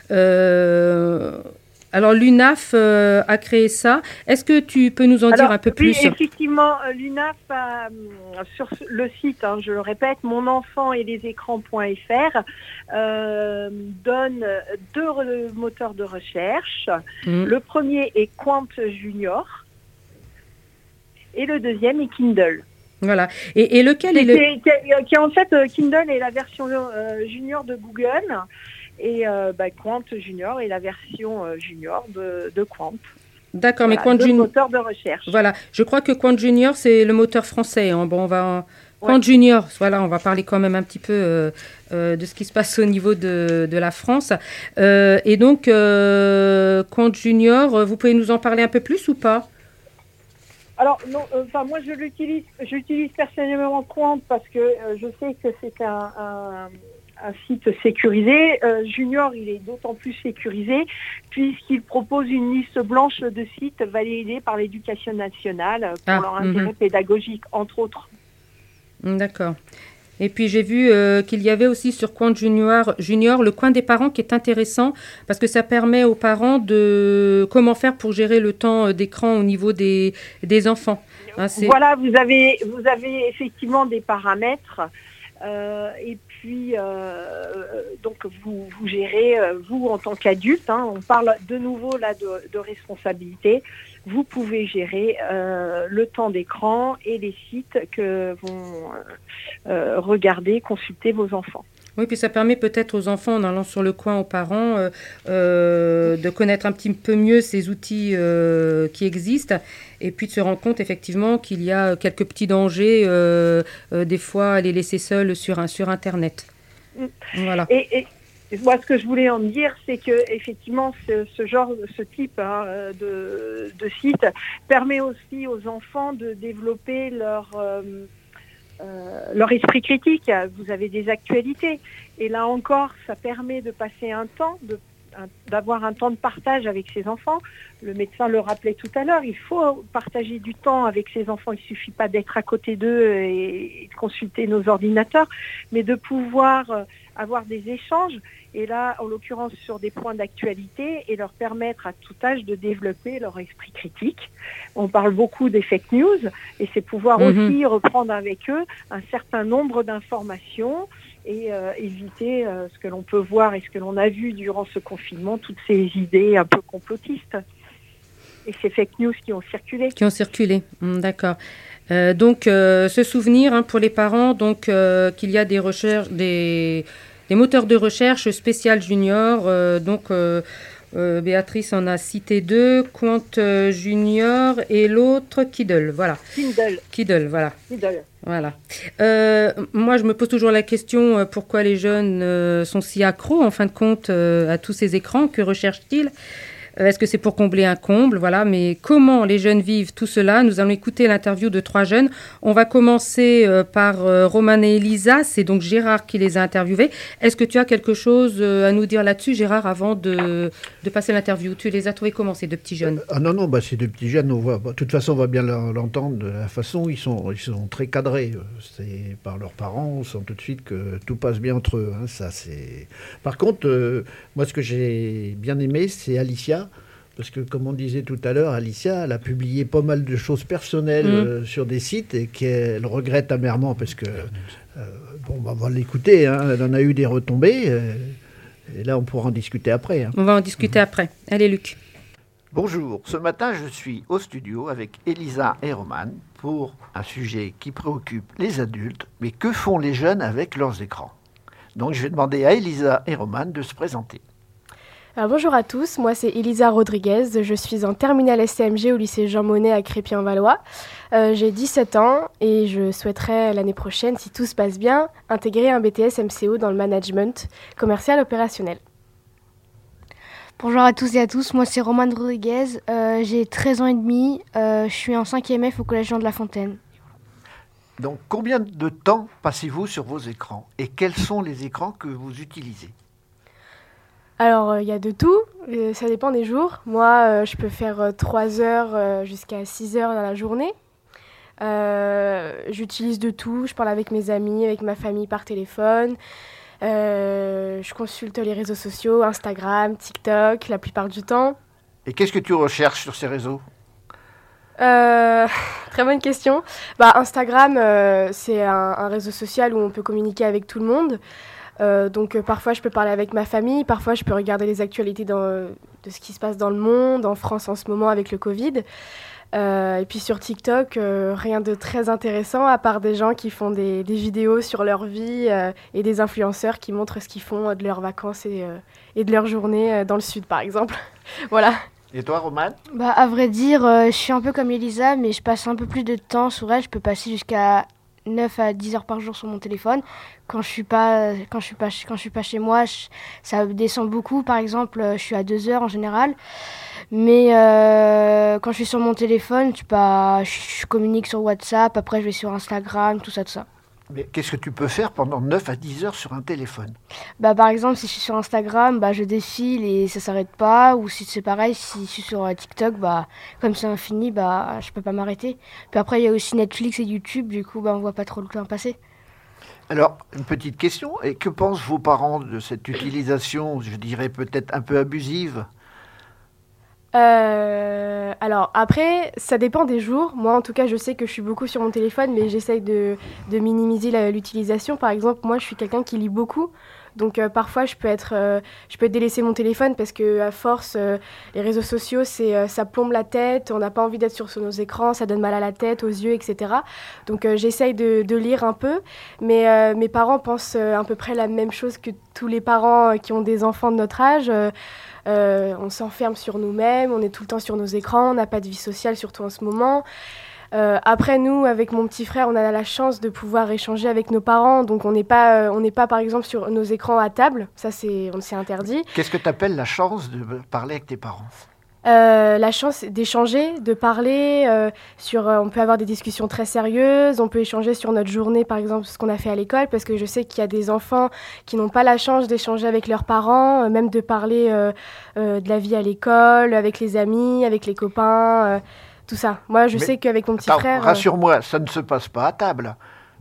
Alors, l'UNAF a créé ça. Est-ce que tu peux nous en dire un peu plus ? Oui, effectivement, l'UNAF, sur le site, je le répète, monenfant-et-les-écrans.fr, donne 2 moteurs de recherche. Le premier est Quant Junior et le deuxième est Kindle. Voilà. Et lequel est le... qui en fait, Kindle est la version junior de Google. Et Quant Junior est la version junior de Quant. D'accord, voilà, mais Quant Junior... moteur de recherche. Voilà, je crois que Quant Junior, c'est le moteur français. Quant Junior, voilà, on va parler quand même un petit peu de ce qui se passe au niveau de la France. Et donc, Quant Junior, vous pouvez nous en parler un peu plus ou pas ? Alors, non, moi, j'utilise personnellement Quant parce que je sais que c'est un site sécurisé. Junior, il est d'autant plus sécurisé puisqu'il propose une liste blanche de sites validés par l'Éducation nationale pour leur intérêt pédagogique, entre autres. D'accord. Et puis j'ai vu qu'il y avait aussi sur Quant Junior le coin des parents qui est intéressant parce que ça permet aux parents de comment faire pour gérer le temps d'écran au niveau des enfants. Voilà, vous avez effectivement des paramètres. Et puis, donc vous gérez, vous en tant qu'adulte, on parle de nouveau là de responsabilité, vous pouvez gérer le temps d'écran et les sites que vont regarder, consulter vos enfants. Oui, puis ça permet peut-être aux enfants, en allant sur le coin aux parents, de connaître un petit peu mieux ces outils qui existent et puis de se rendre compte effectivement qu'il y a quelques petits dangers, des fois à les laisser seuls sur Internet. Voilà. Et moi, ce que je voulais en dire, c'est que effectivement, ce type de site permet aussi aux enfants de développer leur esprit critique. Vous avez des actualités. Et là encore, ça permet de passer d'avoir un temps de partage avec ses enfants. Le médecin le rappelait tout à l'heure, il faut partager du temps avec ses enfants. Il ne suffit pas d'être à côté d'eux et de consulter nos ordinateurs, mais de pouvoir avoir des échanges. Et là, en l'occurrence, sur des points d'actualité et leur permettre à tout âge de développer leur esprit critique. On parle beaucoup des fake news et c'est pouvoir aussi reprendre avec eux un certain nombre d'informations et éviter ce que l'on peut voir et ce que l'on a vu durant ce confinement, toutes ces idées un peu complotistes et ces fake news qui ont circulé. D'accord. Donc, se souvenir pour les parents qu'il y a des moteurs de recherche spécial junior. Béatrice en a cité 2, Quant Junior et l'autre Kiddle, voilà. Kiddle, voilà. Voilà. Moi, je me pose toujours la question pourquoi les jeunes sont si accros, en fin de compte, à tous ces écrans. Que recherchent-ils ? Est-ce que c'est pour combler un comble ? Voilà. Mais comment les jeunes vivent tout cela ? Nous allons écouter l'interview de 3 jeunes. On va commencer par Roman et Elisa. C'est donc Gérard qui les a interviewés. Est-ce que tu as quelque chose à nous dire là-dessus, Gérard, avant de passer l'interview ? Tu les as trouvés comment, ces 2 petits jeunes ? Non, ces 2 petits jeunes, de toute façon, on va bien l'entendre de la façon, ils sont très cadrés. C'est par leurs parents, on sent tout de suite que tout passe bien entre eux. Ça, c'est... Par contre, moi, ce que j'ai bien aimé, c'est Alicia. Parce que, comme on disait tout à l'heure, Alicia, elle a publié pas mal de choses personnelles sur des sites et qu'elle regrette amèrement parce que, on va l'écouter, elle en a eu des retombées. Et là, on pourra en discuter après. On va en discuter après. Allez, Luc. Bonjour, ce matin, je suis au studio avec Elisa et Roman pour un sujet qui préoccupe les adultes. Mais que font les jeunes avec leurs écrans ? Donc, je vais demander à Elisa et Roman de se présenter. Alors, bonjour à tous, moi c'est Elisa Rodriguez, je suis en terminale STMG au lycée Jean Monnet à Crépy-en-Valois. J'ai 17 ans et je souhaiterais l'année prochaine, si tout se passe bien, intégrer un BTS MCO dans le management commercial opérationnel. Bonjour à tous et à tous, moi c'est Roman Rodriguez, j'ai 13 ans et demi, je suis en 5e F au collège Jean de la Fontaine. Donc combien de temps passez-vous sur vos écrans et quels sont les écrans que vous utilisez ? Alors, il y a de tout, ça dépend des jours. Moi, je peux faire 3 heures jusqu'à 6 heures dans la journée. J'utilise de tout, je parle avec mes amis, avec ma famille par téléphone. Je consulte les réseaux sociaux, Instagram, TikTok, la plupart du temps. Et qu'est-ce que tu recherches sur ces réseaux ? Très bonne question. Instagram, c'est un réseau social où on peut communiquer avec tout le monde. Donc parfois je peux parler avec ma famille, parfois je peux regarder les actualités de ce qui se passe dans le monde, en France en ce moment avec le Covid. Et puis sur TikTok, rien de très intéressant à part des gens qui font des vidéos sur leur vie et des influenceurs qui montrent ce qu'ils font de leurs vacances et de leur journée dans le sud par exemple. Voilà. Et toi, Roman ? À vrai dire, je suis un peu comme Elisa, mais je passe un peu plus de temps sur elle. Je peux passer jusqu'à 9 à 10 heures par jour sur mon téléphone. Quand je suis pas chez moi, ça descend beaucoup. Par exemple, je suis à 2 heures en général. Mais quand je suis sur mon téléphone, je communique sur WhatsApp. Après, je vais sur Instagram, tout ça. Mais qu'est-ce que tu peux faire pendant 9 à 10 heures sur un téléphone ? Par exemple, si je suis sur Instagram, je défile et ça s'arrête pas. Ou si c'est pareil, si je suis sur TikTok, comme c'est infini, je peux pas m'arrêter. Puis après, il y a aussi Netflix et YouTube, du coup, on voit pas trop le temps passer. Alors, une petite question, et que pensent vos parents de cette utilisation, je dirais peut-être un peu abusive ? Alors après, ça dépend des jours. Moi, en tout cas, je sais que je suis beaucoup sur mon téléphone, mais j'essaye de minimiser l'utilisation. Par exemple, moi, je suis quelqu'un qui lit beaucoup. Donc parfois, je peux délaisser mon téléphone parce que à force, les réseaux sociaux, ça plombe la tête. On n'a pas envie d'être sur nos écrans, ça donne mal à la tête, aux yeux, etc. Donc j'essaye de lire un peu. Mais mes parents pensent à peu près la même chose que tous les parents qui ont des enfants de notre âge. On s'enferme sur nous-mêmes, on est tout le temps sur nos écrans, on n'a pas de vie sociale, surtout en ce moment. Après, nous, avec mon petit frère, on a la chance de pouvoir échanger avec nos parents, donc on n'est pas, par exemple, sur nos écrans à table, ça c'est interdit. Qu'est-ce que tu appelles la chance de parler avec tes parents ? La chance d'échanger, de parler, on peut avoir des discussions très sérieuses, on peut échanger sur notre journée, par exemple, ce qu'on a fait à l'école, parce que je sais qu'il y a des enfants qui n'ont pas la chance d'échanger avec leurs parents, même de parler de la vie à l'école, avec les amis, avec les copains, tout ça. Moi, je sais qu'avec mon petit frère... Rassure-moi, ça ne se passe pas à table.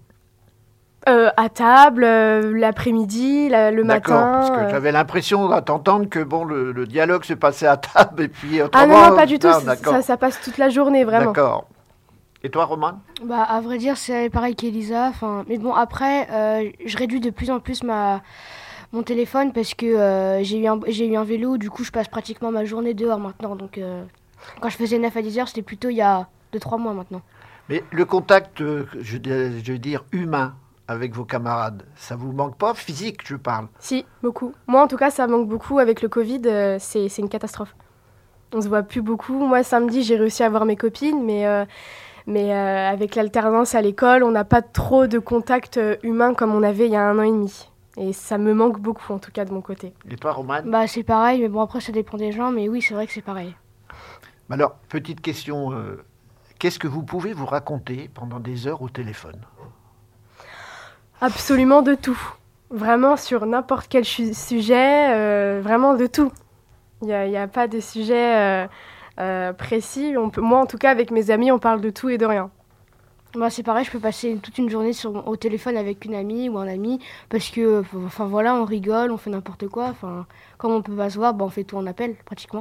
À table, l'après-midi, le matin. D'accord, parce que j'avais l'impression à t'entendre que le dialogue se passait à table et puis autrement... Ah non, pas du tout, ça passe toute la journée, vraiment. D'accord. Et toi, Roman ? À vrai dire, c'est pareil qu'Elisa. Mais bon, après, je réduis de plus en plus mon téléphone parce que j'ai eu un vélo, du coup, je passe pratiquement ma journée dehors maintenant. Donc, quand je faisais 9 à 10 heures, c'était plutôt il y a 2-3 mois maintenant. Mais le contact, je veux dire, humain, avec vos camarades. Ça vous manque pas, physique, je parle? Si, beaucoup. Moi, en tout cas, ça manque beaucoup. Avec le Covid, c'est une catastrophe. On se voit plus beaucoup. Moi, samedi, j'ai réussi à voir mes copines, mais avec l'alternance à l'école, on n'a pas trop de contact humain comme on avait il y a 1 an et demi. Et ça me manque beaucoup, en tout cas, de mon côté. Et toi, Romane? Bah, c'est pareil, mais bon, après, ça dépend des gens, mais oui, c'est vrai que c'est pareil. Alors, petite question, qu'est-ce que vous pouvez vous raconter pendant des heures au téléphone? Absolument de tout. Vraiment sur n'importe quel sujet, vraiment de tout. Il n'y a pas de sujet précis. Moi, en tout cas, avec mes amis, on parle de tout et de rien. Bah, c'est pareil, je peux passer toute une journée au téléphone avec une amie ou un ami, parce que, enfin voilà, on rigole, on fait n'importe quoi. Enfin, comme on peut pas se voir, bah, on fait tout en appel, pratiquement.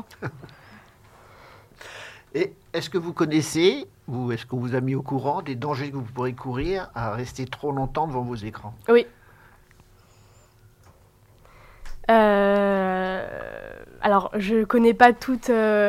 Et est-ce que vous connaissez, ou est-ce qu'on vous a mis au courant des dangers que vous pourrez courir à rester trop longtemps devant vos écrans? Oui. Alors, je connais pas tous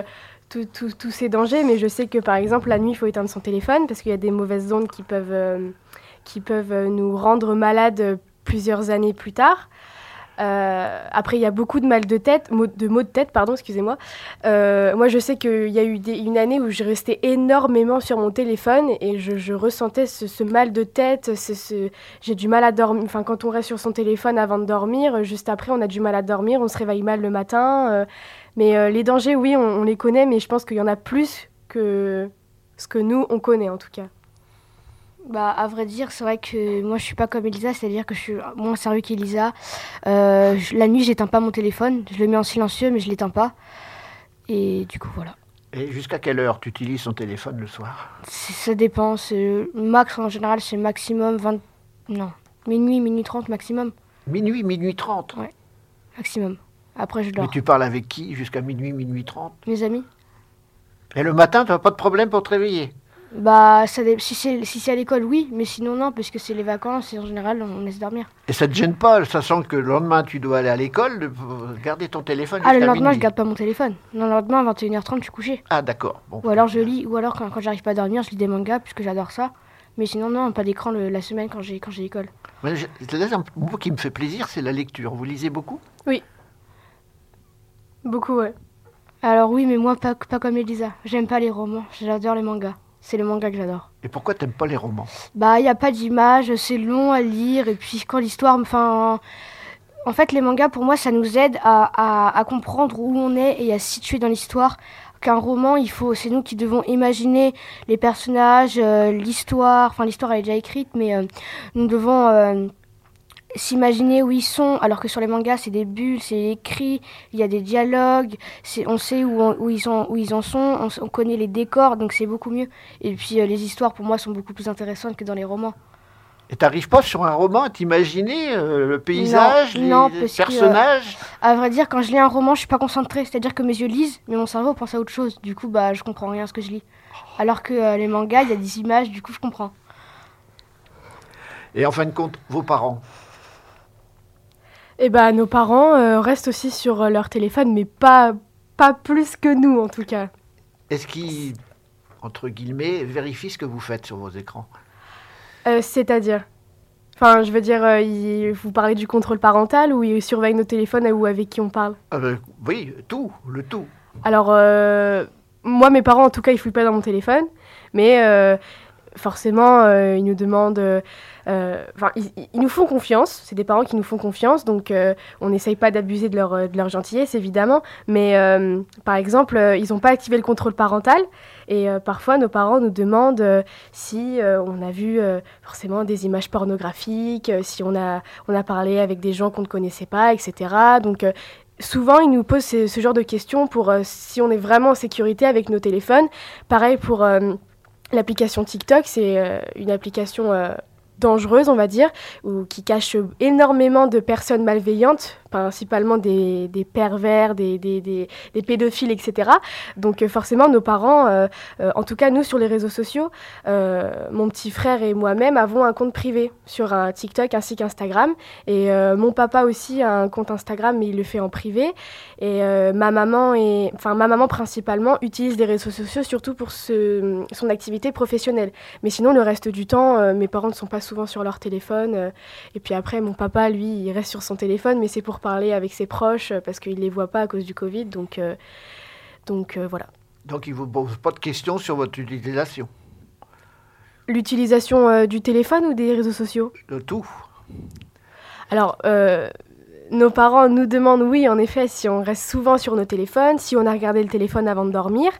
ces dangers, mais je sais que, par exemple, la nuit, il faut éteindre son téléphone parce qu'il y a des mauvaises ondes qui peuvent nous rendre malades plusieurs années plus tard. Après, il y a beaucoup de maux de tête, excusez-moi. Moi, je sais qu'il y a eu une année où je restais énormément sur mon téléphone et je ressentais ce mal de tête. J'ai du mal à dormir. Enfin, quand on reste sur son téléphone avant de dormir, juste après, on a du mal à dormir, on se réveille mal le matin. Mais les dangers, oui, on les connaît, mais je pense qu'il y en a plus que ce que nous, on connaît en tout cas. Bah, à vrai dire, c'est vrai que moi, je suis pas comme Elisa, c'est-à-dire que je suis moins sérieux qu'Elisa. La nuit, j'éteins pas mon téléphone, je le mets en silencieux, mais je l'éteins pas. Et du coup, voilà. Et jusqu'à quelle heure tu utilises ton téléphone le soir? Ça dépend, max en général, c'est maximum minuit 30 maximum. Minuit 30? Ouais, maximum. Après, je dors. Mais tu parles avec qui jusqu'à minuit 30? Mes amis. Et le matin, tu n'as pas de problème pour te réveiller? Bah, si c'est à l'école, oui, mais sinon, non, parce que c'est les vacances et en général, on laisse dormir. Et ça te gêne pas, sachant que le lendemain, tu dois aller à l'école, de garder ton téléphone jusqu'à le lendemain, minuit? je garde pas mon téléphone. Non, le lendemain, à 21h30, je suis couché. Ah, d'accord. Bon. Ou alors, je lis, ou alors, quand j'arrive pas à dormir, je lis des mangas, puisque j'adore ça. Mais sinon, non, pas d'écran la semaine quand j'ai l'école. Un mot qui me fait plaisir, c'est la lecture. Vous lisez beaucoup? Oui. Beaucoup, ouais. Alors oui, mais moi, pas comme Elisa. J'aime pas les romans, j'adore les mangas. C'est le manga que j'adore. Et pourquoi t'aimes pas les romans? Bah, il n'y a pas d'image, c'est long à lire, et puis quand l'histoire... Enfin, en fait, les mangas, pour moi, ça nous aide à comprendre où on est et à se situer dans l'histoire. Qu'un roman, c'est nous qui devons imaginer les personnages, l'histoire. Enfin, l'histoire, elle est déjà écrite, mais nous devons... s'imaginer où ils sont, alors que sur les mangas c'est des bulles, c'est écrit, il y a des dialogues, on sait où ils en sont, on connaît les décors, donc c'est beaucoup mieux. Et puis les histoires pour moi sont beaucoup plus intéressantes que dans les romans. Et t'arrives pas sur un roman à t'imaginer le paysage, les personnages? À vrai dire, quand je lis un roman, je suis pas concentrée, c'est-à-dire que mes yeux lisent, mais mon cerveau pense à autre chose. Du coup, bah je comprends rien à ce que je lis. Alors que les mangas, il y a des images, du coup je comprends. Et en fin de compte, vos parents? Eh ben, nos parents restent aussi sur leur téléphone, mais pas plus que nous, en tout cas. Est-ce qu'ils, entre guillemets, vérifient ce que vous faites sur vos écrans? C'est-à-dire? Enfin, je veux dire, vous parlez du contrôle parental ou ils surveillent nos téléphones ou avec qui on parle? Oui, le tout. Alors, moi, mes parents, en tout cas, ils fouillent pas dans mon téléphone, mais forcément, ils nous demandent... ils nous font confiance, c'est des parents qui nous font confiance, donc on n'essaye pas d'abuser de leur gentillesse, évidemment, mais par exemple, ils n'ont pas activé le contrôle parental, et parfois nos parents nous demandent si on a vu forcément des images pornographiques, si on a parlé avec des gens qu'on ne connaissait pas, etc. Donc souvent, ils nous posent ce genre de questions pour si on est vraiment en sécurité avec nos téléphones. Pareil pour l'application TikTok, c'est une application... dangereuse, on va dire, ou qui cache énormément de personnes malveillantes, principalement des pervers, des pédophiles, etc. Donc forcément, nos parents, en tout cas nous sur les réseaux sociaux, mon petit frère et moi-même avons un compte privé sur un TikTok ainsi qu'Instagram. Et mon papa aussi a un compte Instagram, mais il le fait en privé. Et ma maman principalement utilise les réseaux sociaux surtout pour son activité professionnelle. Mais sinon, le reste du temps, mes parents ne sont pas souvent sur leur téléphone. Et puis après, mon papa, lui, il reste sur son téléphone, mais c'est pour parler avec ses proches parce qu'il ne les voit pas à cause du Covid. Donc voilà. Donc il ne vous pose pas de questions sur votre utilisation? L'utilisation du téléphone ou des réseaux sociaux? De tout. Alors, nos parents nous demandent, oui, en effet, si on reste souvent sur nos téléphones, si on a regardé le téléphone avant de dormir.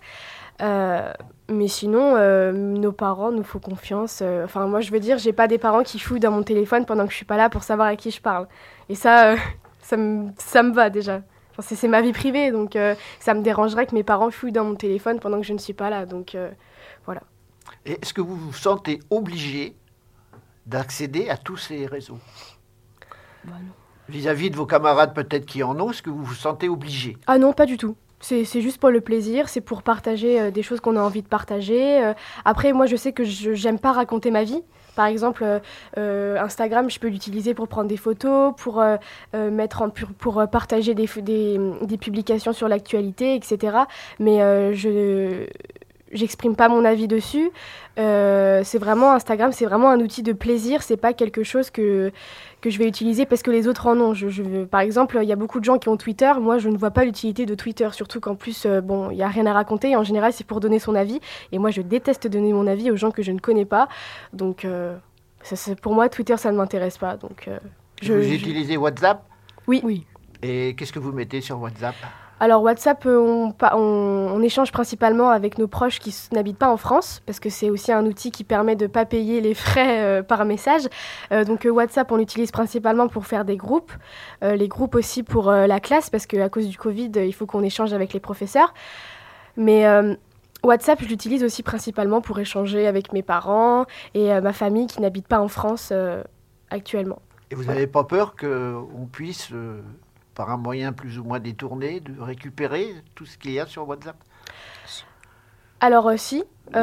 Mais sinon, nos parents nous font confiance. Enfin, moi, je veux dire, j'ai pas des parents qui fouillent dans mon téléphone pendant que je suis pas là pour savoir à qui je parle. Et ça, ça me va déjà. Enfin, c'est ma vie privée, donc ça me dérangerait que mes parents fouillent dans mon téléphone pendant que je ne suis pas là. Donc voilà. Et est-ce que vous vous sentez obligé d'accéder à tous ces réseaux? Vis-à-vis de vos camarades peut-être qui en ont, est-ce que vous vous sentez obligé? Ah non, pas du tout. C'est juste pour le plaisir, c'est pour partager des choses qu'on a envie de partager. Après, moi, je sais que j'aime pas raconter ma vie. Par exemple, Instagram, je peux l'utiliser pour prendre des photos, pour partager des publications sur l'actualité, etc. Mais j'exprime pas mon avis dessus. Instagram, c'est vraiment un outil de plaisir. C'est pas quelque chose que je vais utiliser parce que les autres en ont. Par exemple, il y a beaucoup de gens qui ont Twitter. Moi, je ne vois pas l'utilité de Twitter, surtout qu'en plus, il n'y a rien à raconter. En général, c'est pour donner son avis. Et moi, je déteste donner mon avis aux gens que je ne connais pas. Donc, pour moi, Twitter, ça ne m'intéresse pas. Donc, vous utilisez WhatsApp? Oui. Et qu'est-ce que vous mettez sur WhatsApp? Alors WhatsApp, on échange principalement avec nos proches qui n'habitent pas en France, parce que c'est aussi un outil qui permet de ne pas payer les frais par message. Donc WhatsApp, on l'utilise principalement pour faire des groupes. Les groupes aussi pour la classe, parce qu'à cause du Covid, il faut qu'on échange avec les professeurs. Mais WhatsApp, je l'utilise aussi principalement pour échanger avec mes parents et ma famille qui n'habite pas en France actuellement. Et vous n'avez pas peur qu'on puisse... par un moyen plus ou moins détourné, de récupérer tout ce qu'il y a sur WhatsApp? Alors si.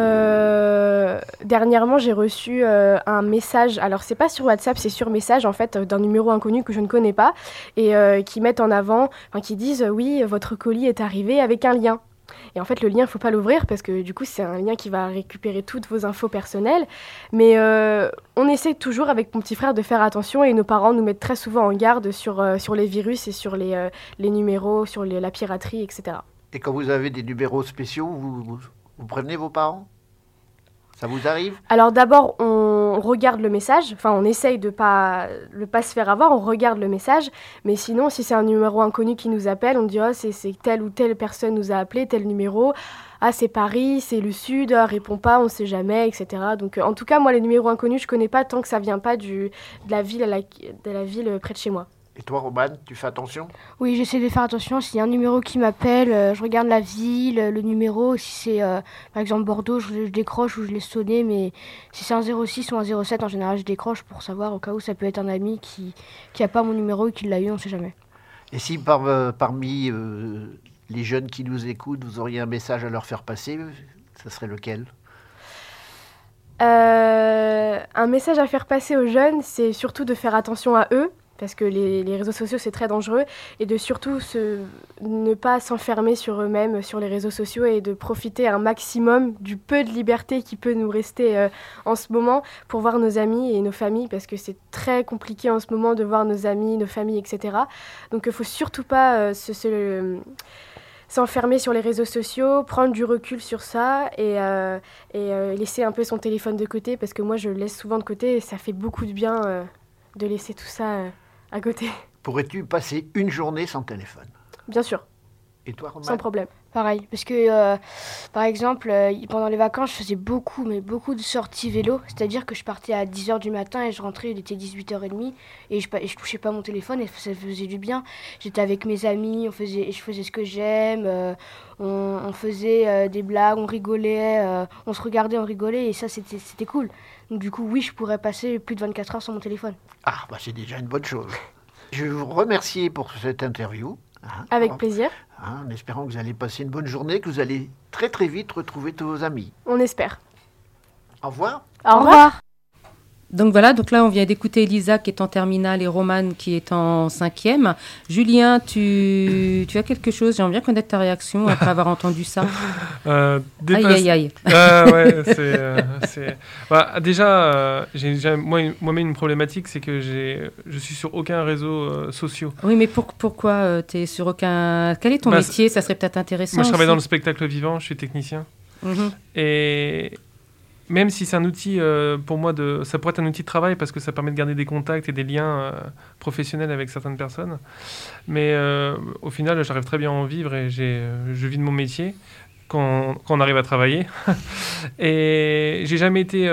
Dernièrement, j'ai reçu un message. Alors, c'est pas sur WhatsApp, c'est sur message, en fait, d'un numéro inconnu que je ne connais pas, et qui mettent en avant, qui disent « Oui, votre colis est arrivé avec un lien ». Et en fait, le lien, il ne faut pas l'ouvrir parce que du coup, c'est un lien qui va récupérer toutes vos infos personnelles. Mais on essaie toujours avec mon petit frère de faire attention et nos parents nous mettent très souvent en garde sur les virus et sur les numéros, sur la piraterie, etc. Et quand vous avez des numéros spéciaux, vous prévenez vos parents? Ça vous arrive? Alors d'abord, on regarde le message. Enfin, on essaye de pas se faire avoir. On regarde le message. Mais sinon, si c'est un numéro inconnu qui nous appelle, on dit « Oh, c'est telle ou telle personne nous a appelé, tel numéro. Ah, c'est Paris, c'est le Sud. Ah, répond pas, on sait jamais, etc. » Donc, en tout cas, moi, les numéros inconnus, je connais pas tant que ça vient pas de la ville près de chez moi. Et toi, Romane, tu fais attention? Oui, j'essaie de faire attention. S'il y a un numéro qui m'appelle, je regarde la ville, le numéro. Si c'est, par exemple, Bordeaux, je décroche ou je laisse sonner. Mais si c'est un 06 ou un 07, en général, je décroche pour savoir au cas où ça peut être un ami qui n'a pas mon numéro et qui l'a eu, on ne sait jamais. Et si parmi les jeunes qui nous écoutent, vous auriez un message à leur faire passer, ça serait lequel? Un message à faire passer aux jeunes, c'est surtout de faire attention à eux. Parce que les réseaux sociaux, c'est très dangereux. Et de surtout ne pas s'enfermer sur eux-mêmes, sur les réseaux sociaux, et de profiter un maximum du peu de liberté qui peut nous rester en ce moment pour voir nos amis et nos familles, parce que c'est très compliqué en ce moment de voir nos amis, nos familles, etc. Donc il ne faut surtout pas s'enfermer sur les réseaux sociaux, prendre du recul sur ça et laisser un peu son téléphone de côté, parce que moi, je le laisse souvent de côté et ça fait beaucoup de bien de laisser tout ça... à côté. Pourrais-tu passer une journée sans téléphone? Bien sûr. Et toi, Romain? Sans problème. Pareil, parce que, par exemple, pendant les vacances, je faisais beaucoup de sorties vélo. C'est-à-dire que je partais à 10h du matin et je rentrais, il était 18h30. Et je touchais pas mon téléphone et ça faisait du bien. J'étais avec mes amis, je faisais ce que j'aime. On faisait des blagues, on rigolait. On se regardait, on rigolait. Et ça, c'était cool. Donc du coup, oui, je pourrais passer plus de 24 heures sans mon téléphone. Ah, bah c'est déjà une bonne chose. Je vais vous remercier pour cette interview. Avec plaisir. En espérant que vous allez passer une bonne journée, que vous allez très très vite retrouver tous vos amis. On espère. Au revoir. Au revoir. Donc voilà, donc là on vient d'écouter Elisa qui est en terminale et Romane qui est en 5e. Julien, tu as quelque chose, j'aimerais bien connaître ta réaction après avoir entendu ça. Aïe. Ouais, déjà, j'ai moi-même une problématique, c'est que je suis sur aucun réseau social. Oui, mais pourquoi tu es sur aucun... Quel est ton métier? Ça serait peut-être intéressant. Moi je travaille aussi. dans le spectacle vivant, je suis technicien. Mhm. Et... Même si c'est un outil, pour moi, ça pourrait être un outil de travail parce que ça permet de garder des contacts et des liens professionnels avec certaines personnes. Mais au final, j'arrive très bien à en vivre et je vis de mon métier quand on arrive à travailler. Et j'ai jamais été...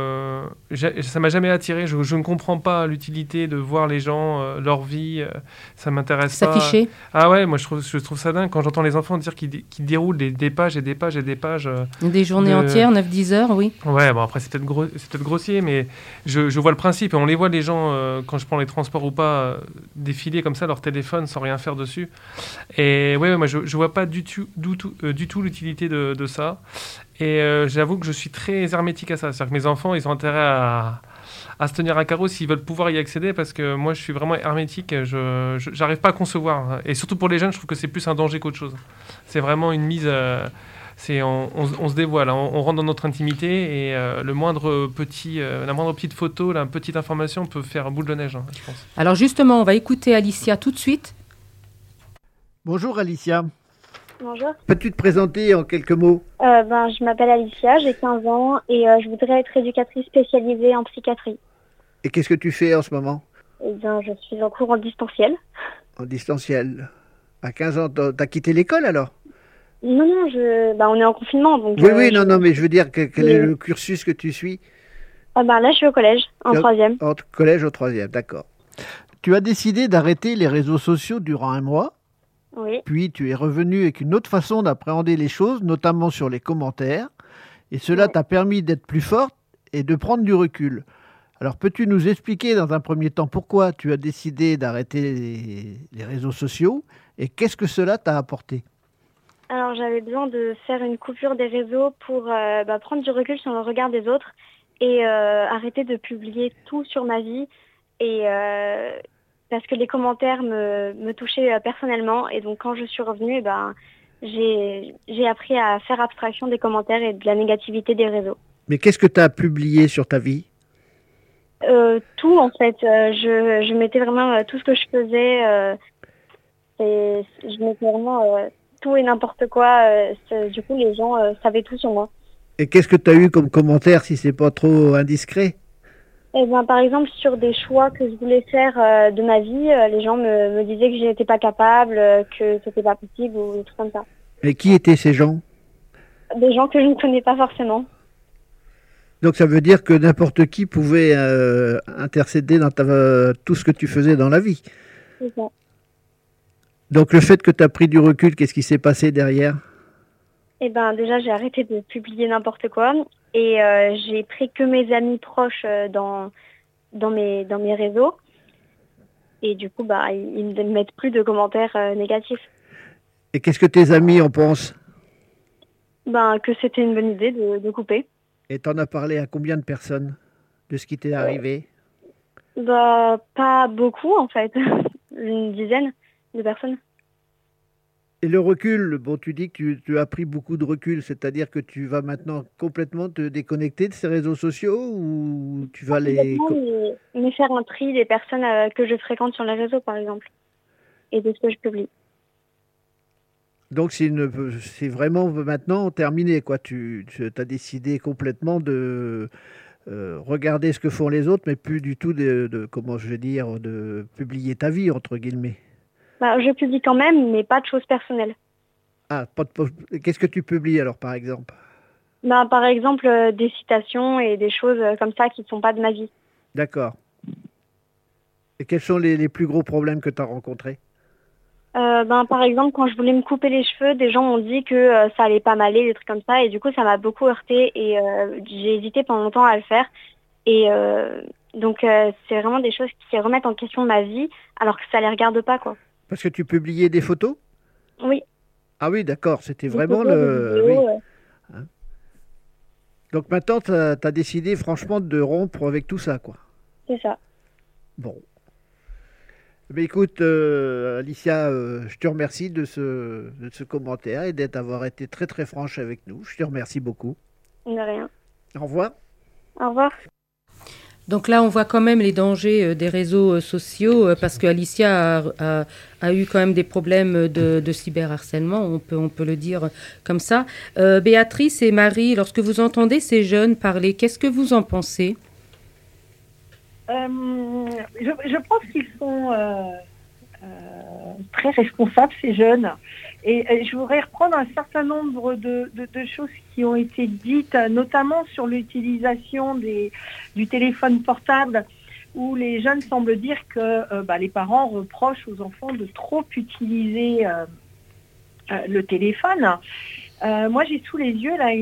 ça m'a jamais attiré. Je ne comprends pas l'utilité de voir les gens, leur vie. Ça m'intéresse pas. S'afficher. Ah ouais, moi je trouve ça dingue quand j'entends les enfants dire qu'ils déroulent des pages et des pages et des pages. Des journées entières, 9-10 heures, oui. Ouais, bon après c'est peut-être grossier, mais je vois le principe. Et on les voit les gens, quand je prends les transports ou pas, défiler comme ça leur téléphone sans rien faire dessus. Et ouais, moi je vois pas du tout l'utilité de ça. Et j'avoue que je suis très hermétique à ça. C'est-à-dire que mes enfants, ils ont intérêt à se tenir à carreau s'ils veulent pouvoir y accéder, parce que moi, je suis vraiment hermétique. J'arrive pas à concevoir. Et surtout pour les jeunes, je trouve que c'est plus un danger qu'autre chose. C'est vraiment une mise... on se dévoile, hein. On rentre dans notre intimité et la moindre petite photo, la petite information peut faire boule de neige, hein, je pense. Alors justement, on va écouter Alicia tout de suite. Bonjour Alicia. Bonjour. Peux-tu te présenter en quelques mots? Je m'appelle Alicia, j'ai 15 ans et je voudrais être éducatrice spécialisée en psychiatrie. Et qu'est-ce que tu fais en ce moment? Eh bien, je suis en cours en distanciel. En distanciel. À 15 ans, t'as quitté l'école alors? Non, on est en confinement. Donc, oui, non, mais je veux dire, quel est le cursus que tu suis? Là, je suis au collège, en 3e. En collège au 3e, d'accord. Tu as décidé d'arrêter les réseaux sociaux durant un mois. Oui. Puis tu es revenu avec une autre façon d'appréhender les choses, notamment sur les commentaires. Et cela t'a permis d'être plus forte et de prendre du recul. Alors peux-tu nous expliquer dans un premier temps pourquoi tu as décidé d'arrêter les réseaux sociaux et qu'est-ce que cela t'a apporté? Alors j'avais besoin de faire une coupure des réseaux pour prendre du recul sur le regard des autres et arrêter de publier tout sur ma vie et... parce que les commentaires me touchaient personnellement. Et donc, quand je suis revenue, j'ai appris à faire abstraction des commentaires et de la négativité des réseaux. Mais qu'est-ce que tu as publié sur ta vie? Tout, en fait. Je mettais vraiment tout ce que je faisais. Je mettais vraiment tout et n'importe quoi. Du coup, les gens savaient tout sur moi. Et qu'est-ce que tu as eu comme commentaire, si c'est pas trop indiscret? Par exemple, sur des choix que je voulais faire de ma vie, les gens me disaient que je n'étais pas capable, que c'était pas possible ou des trucs comme ça. Et qui étaient ces gens? Des gens que je ne connais pas forcément. Donc ça veut dire que n'importe qui pouvait intercéder dans tout ce que tu faisais dans la vie. C'est ça. Donc le fait que tu as pris du recul, qu'est-ce qui s'est passé derrière? Déjà, j'ai arrêté de publier n'importe quoi. Et j'ai pris que mes amis proches dans mes réseaux. Et du coup, ils ne mettent plus de commentaires négatifs. Et qu'est-ce que tes amis en pensent? Que c'était une bonne idée de couper. Et t'en as parlé à combien de personnes de ce qui t'est arrivé? Pas beaucoup, en fait. Une dizaine de personnes. Et le recul, tu dis que tu as pris beaucoup de recul, c'est-à-dire que tu vas maintenant complètement te déconnecter de ces réseaux sociaux ou tu vas mais faire un tri des personnes que je fréquente sur les réseaux, par exemple, et de ce que je publie. Donc c'est vraiment maintenant terminé, quoi. Tu as décidé complètement de regarder ce que font les autres, mais plus du tout de publier ta vie, entre guillemets. Je publie quand même, mais pas de choses personnelles. Ah, qu'est-ce que tu publies alors, par exemple? Par exemple, des citations et des choses comme ça qui ne sont pas de ma vie. D'accord. Et quels sont les plus gros problèmes que tu as rencontrés? Par exemple, quand je voulais me couper les cheveux, des gens m'ont dit que ça allait pas m'aller, des trucs comme ça. Et du coup, ça m'a beaucoup heurtée et j'ai hésité pendant longtemps à le faire. Et Donc c'est vraiment des choses qui remettent en question ma vie alors que ça les regarde pas, quoi. Parce que tu publiais des photos ? Oui. Ah oui, d'accord, c'était Des vraiment photos, des vidéos, oui. Donc maintenant, tu as décidé franchement de rompre avec tout ça, quoi. C'est ça. Bon. Mais écoute, Alicia, je te remercie de ce commentaire et d'avoir été très très franche avec nous. Je te remercie beaucoup. De rien. Au revoir. Au revoir. Donc là, on voit quand même les dangers des réseaux sociaux parce qu'Alicia a eu quand même des problèmes de cyberharcèlement, on peut le dire comme ça. Béatrice et Marie, lorsque vous entendez ces jeunes parler, qu'est-ce que vous en pensez ? Je pense qu'ils sont très responsables, ces jeunes. Et je voudrais reprendre un certain nombre de choses qui ont été dites, notamment sur l'utilisation du téléphone portable, où les jeunes semblent dire que les parents reprochent aux enfants de trop utiliser le téléphone. Moi, j'ai sous les yeux là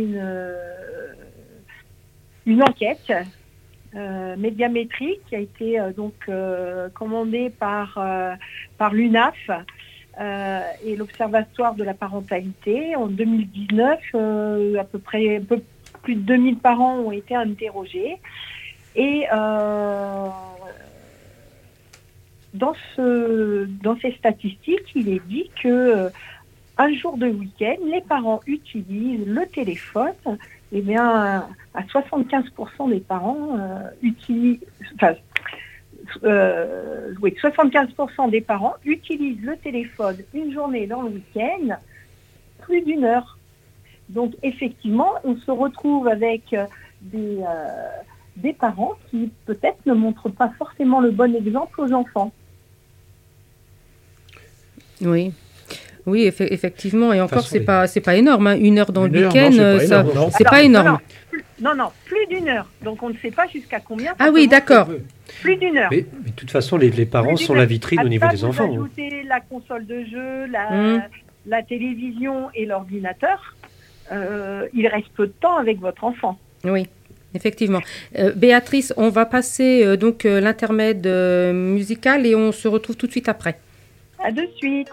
une enquête médiamétrique qui a été commandée par l'UNAF et l'Observatoire de la parentalité. En 2019, à peu près un peu plus de 2000 parents ont été interrogés. Et dans ces statistiques, il est dit que un jour de week-end, les parents utilisent le téléphone. Eh bien, à 75% des parents utilisent... 75% des parents utilisent le téléphone une journée dans le week-end, plus d'une heure. Donc, effectivement, on se retrouve avec des parents qui, peut-être, ne montrent pas forcément le bon exemple aux enfants. Oui. Oui, effectivement. Et encore, c'est pas énorme. Hein. Une heure dans le week-end, c'est pas énorme. Non, plus d'une heure. Donc, on ne sait pas jusqu'à combien. Ah oui, d'accord. Plus d'une heure. Mais de toute façon, les parents sont la vitrine au niveau des enfants. Vous ajoutez la console de jeu, la télévision et l'ordinateur. Il reste peu de temps avec votre enfant. Oui, effectivement. Béatrice, on va passer l'intermède musical et on se retrouve tout de suite après. À de suite.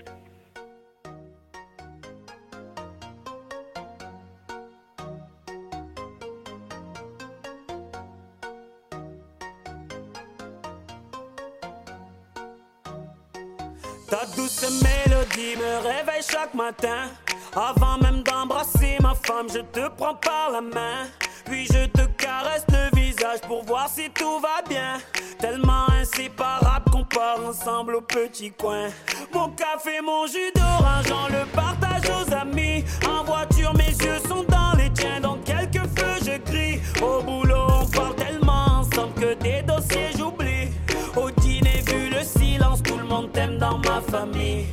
Ta douce mélodie me réveille chaque matin. Avant même d'embrasser ma femme, je te prends par la main. Puis je te caresse le visage pour voir si tout va bien. Tellement inséparable qu'on part ensemble au petit coin. Mon café, mon jus d'orange, on le partage aux amis. En voiture, mes yeux sont dans les tiens. Dans quelques feux, je crie. Au boulot, on parle tellement ensemble que des dossiers j'oublie. Au dîner, vu le silence, tout le monde t'aime dans ma famille.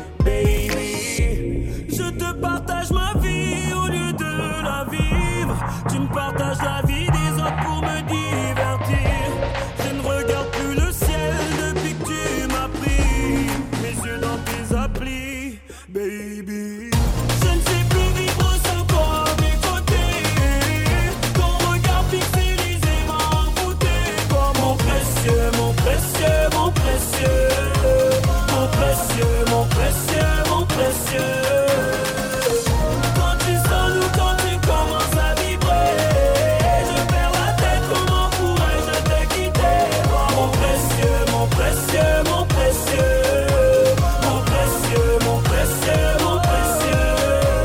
Baby, je te partage ma vie au lieu de la vivre. Tu me partages la vie des autres pour me divertir. Je ne regarde plus le ciel depuis que tu m'as pris. Mes yeux dans tes applis, baby. Je ne sais plus vivre sans toi à mes côtés. Ton regard pixelisé m'a envoûté. Toi mon précieux, mon précieux, mon précieux. Mon précieux, mon précieux, mon précieux. Quand tu sonnes ou quand tu commences à vibrer, je perds la tête, comment pourrais-je te quitter? Mon précieux, mon précieux, mon précieux. Mon précieux, mon précieux, mon précieux.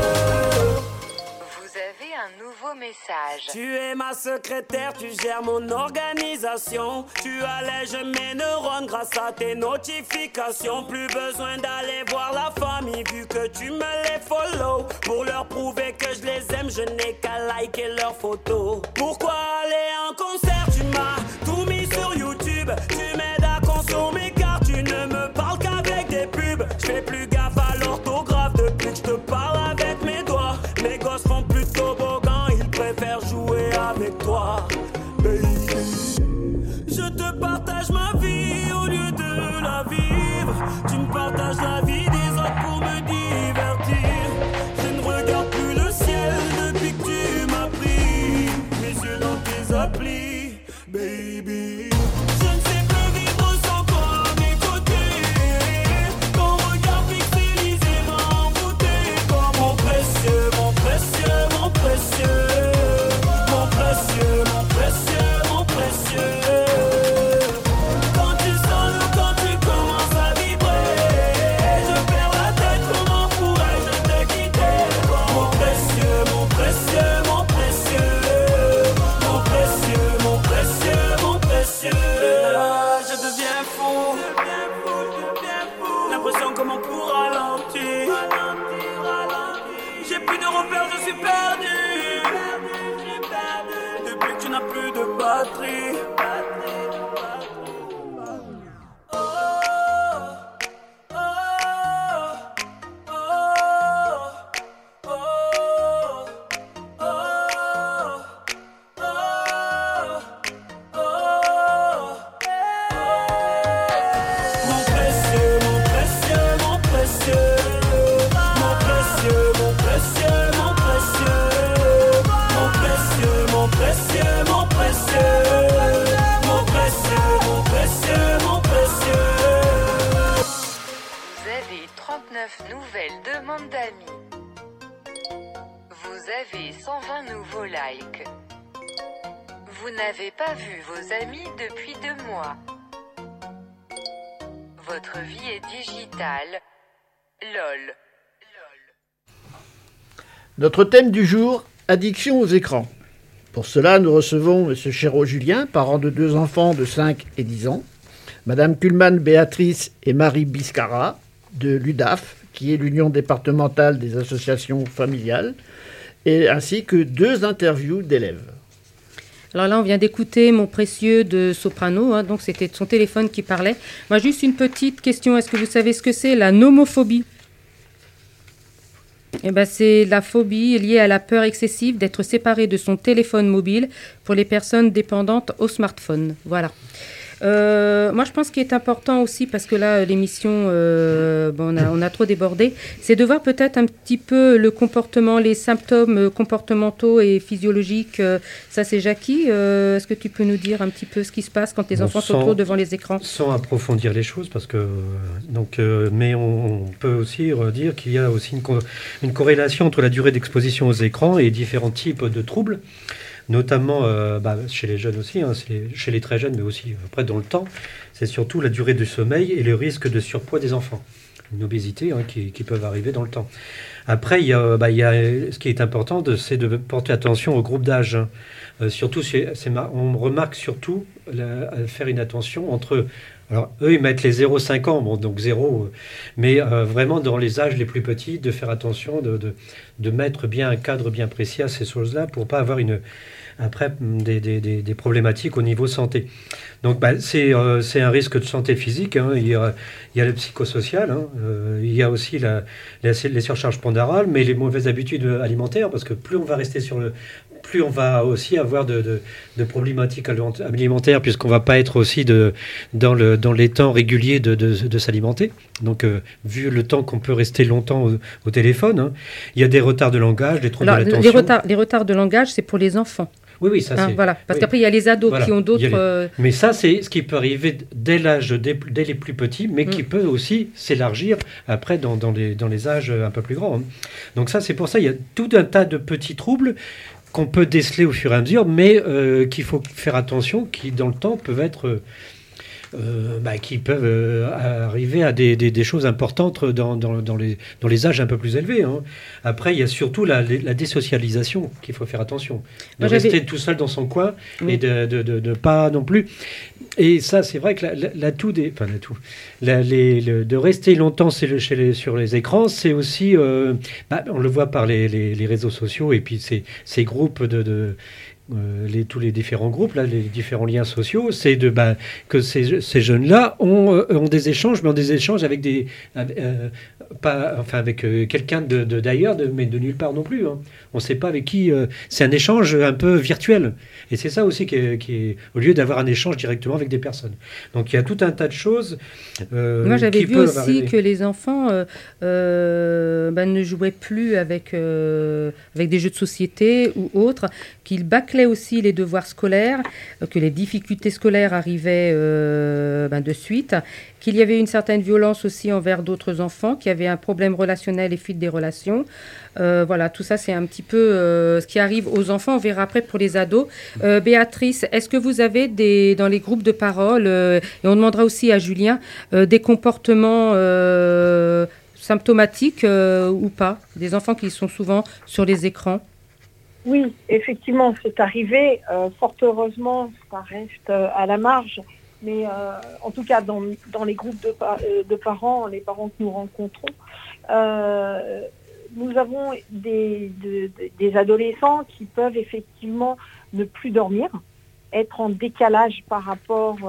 Vous avez un nouveau message. Tu es ma secrétaire, tu gères mon organisation. Tu allèges mes neurones grâce à tes notifications. Plus besoin d'aller voir la famille vu que tu me les follow. Pour leur prouver que je les aime, je n'ai qu'à liker leurs photos. Pourquoi aller en concert? Tu m'as tout mis sur YouTube. Tu m'aides à consommer car tu ne me parles qu'avec des pubs. Je fais plus gaffe à l'orthographe depuis que je te parle avec mes doigts. Mes gosses font plus de toboggan, ils préfèrent jouer avec toi. Baby, je te partage ma vie au lieu de la vivre. Tu me partages la vie des autres pour me divertir. Je ne regarde plus le ciel depuis que tu m'as pris. Mes yeux dans tes applis, baby. L'impression comme un coup ralenti. J'ai plus de repères, je suis perdu. Depuis que tu n'as plus de batterie. Nouvelles demandes d'amis. Vous avez 120 nouveaux likes. Vous n'avez pas vu vos amis depuis 2 mois. Votre vie est digitale. LOL. Notre thème du jour, addiction aux écrans. Pour cela, nous recevons M. Chéreau Julien, parent de 2 enfants de 5 et 10 ans, Mme Kuhlmann Béatrice et Marie Biscara, de l'UDAF, qui est l'Union départementale des associations familiales, et ainsi que 2 interviews d'élèves. Alors là, on vient d'écouter Mon Précieux de Soprano, donc c'était son téléphone qui parlait. Moi, juste une petite question, est-ce que vous savez ce que c'est la nomophobie ? Eh ben, c'est la phobie liée à la peur excessive d'être séparé de son téléphone mobile pour les personnes dépendantes au smartphone. Voilà. Moi, je pense qu'il est important aussi, parce que là, l'émission, on a trop débordé, c'est de voir peut-être un petit peu le comportement, les symptômes comportementaux et physiologiques. Ça, c'est Jackie. Est-ce que tu peux nous dire un petit peu ce qui se passe quand les enfants sont trop devant les écrans ? Sans approfondir les choses, parce que mais on peut aussi dire qu'il y a aussi une corrélation entre la durée d'exposition aux écrans et différents types de troubles. Notamment chez les jeunes aussi, chez les très jeunes, mais aussi après dans le temps, c'est surtout la durée du sommeil et le risque de surpoids des enfants. Une obésité qui peuvent arriver dans le temps. Après, il y a ce qui est important, c'est de porter attention au groupe d'âge. Surtout, on remarque surtout faire une attention entre... Alors, eux, ils mettent les 0,5 ans, donc 0, mais vraiment dans les âges les plus petits, de faire attention, de mettre bien un cadre bien précis à ces choses-là pour ne pas avoir des problématiques au niveau santé. Donc, c'est un risque de santé physique. Il y a le psychosocial, il y a aussi les surcharges pondérales, mais les mauvaises habitudes alimentaires, parce que plus on va rester plus on va aussi avoir de problématiques alimentaires, puisqu'on ne va pas être aussi dans les temps réguliers de s'alimenter. Donc, vu le temps qu'on peut rester longtemps au téléphone, il y a des retards de langage, des troubles de l'attention. Les retards de langage, c'est pour les enfants. Oui, ça c'est... Voilà, parce qu'après, il y a les ados qui ont d'autres... Mais ça, c'est ce qui peut arriver dès les plus petits, mais qui peut aussi s'élargir après dans les âges un peu plus grands. Donc ça, c'est pour ça, il y a tout un tas de petits troubles qu'on peut déceler au fur et à mesure, mais qu'il faut faire attention, qui dans le temps peuvent être... qui peuvent arriver à des choses importantes dans les âges un peu plus élevés. Après, il y a surtout la désocialisation qu'il faut faire attention. De rester tout seul dans son coin et de pas non plus... Et ça, c'est vrai que de rester longtemps sur les écrans, c'est aussi... on le voit par les réseaux sociaux et puis ces groupes tous les différents groupes, les différents liens sociaux, c'est que ces jeunes-là ont des échanges, mais ont des échanges avec avec quelqu'un d'ailleurs, mais de nulle part non plus. On ne sait pas avec qui. C'est un échange un peu virtuel. Et c'est ça aussi qui est au lieu d'avoir un échange directement avec des personnes. Donc il y a tout un tas de choses. Moi, j'avais vu aussi que les enfants ne jouaient plus avec des jeux de société ou autres, qu'ils bâclaient aussi les devoirs scolaires, que les difficultés scolaires arrivaient de suite, qu'il y avait une certaine violence aussi envers d'autres enfants, qu'il y avait un problème relationnel et fuite des relations. Voilà, tout ça, c'est un petit peu ce qui arrive aux enfants. On verra après pour les ados. Béatrice, est-ce que vous avez dans les groupes de parole, et on demandera aussi à Julien, des comportements symptomatiques ou pas, des enfants qui sont souvent sur les écrans? Oui, effectivement, c'est arrivé. Fort heureusement, ça reste à la marge. mais en tout cas dans les groupes de parents, les parents que nous rencontrons, nous avons des adolescents qui peuvent effectivement ne plus dormir, être en décalage par rapport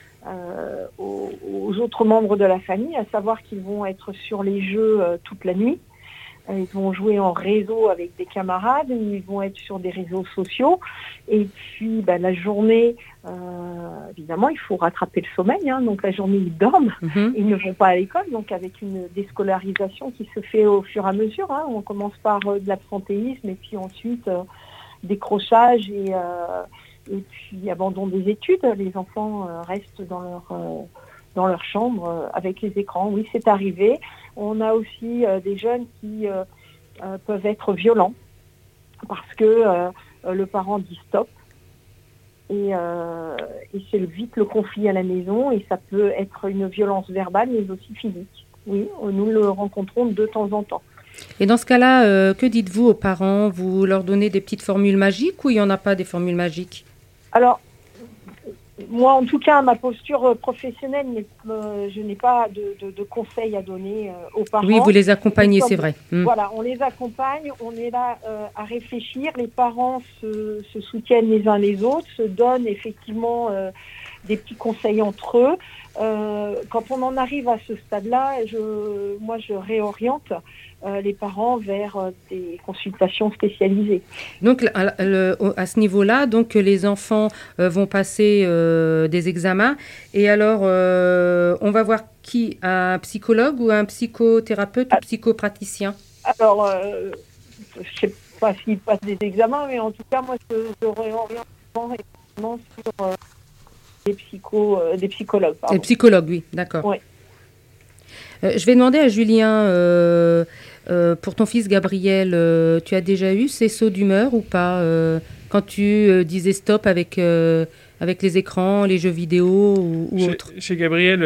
aux autres membres de la famille, à savoir qu'ils vont être sur les jeux toute la nuit. Ils vont jouer en réseau avec des camarades, ils vont être sur des réseaux sociaux. Et puis la journée, évidemment, il faut rattraper le sommeil. Donc la journée, ils dorment, ils ne vont pas à l'école. Donc avec une déscolarisation qui se fait au fur et à mesure. On commence par de l'absentéisme et puis ensuite décrochage et puis abandon des études. Les enfants restent dans leur chambre avec les écrans. Oui, c'est arrivé. On a aussi des jeunes qui peuvent être violents parce que le parent dit stop et c'est vite le conflit à la maison et ça peut être une violence verbale mais aussi physique. Oui, nous le rencontrons de temps en temps. Et dans ce cas-là, que dites-vous aux parents? Vous leur donnez des petites formules magiques ou il n'y en a pas des formules magiques? Alors, moi, en tout cas, ma posture professionnelle, je n'ai pas de conseils à donner aux parents. Oui, vous les accompagnez, c'est vrai. Voilà, on les accompagne, on est là à réfléchir. Les parents se soutiennent les uns les autres, se donnent effectivement des petits conseils entre eux. Quand on en arrive à ce stade-là, je réoriente les parents vers des consultations spécialisées. Donc, à ce niveau-là, donc, les enfants vont passer des examens. Et alors, on va voir qui? Un psychologue ou un psychothérapeute ou psychopraticien? Alors, je ne sais pas s'ils passent des examens, mais en tout cas, moi, je réoriente effectivement sur des psychologues. Des psychologues, oui, d'accord. Oui. Je vais demander à Julien, pour ton fils Gabriel, tu as déjà eu ces sauts d'humeur ou pas quand tu disais stop avec les écrans, les jeux vidéo ou autres? Chez Gabriel,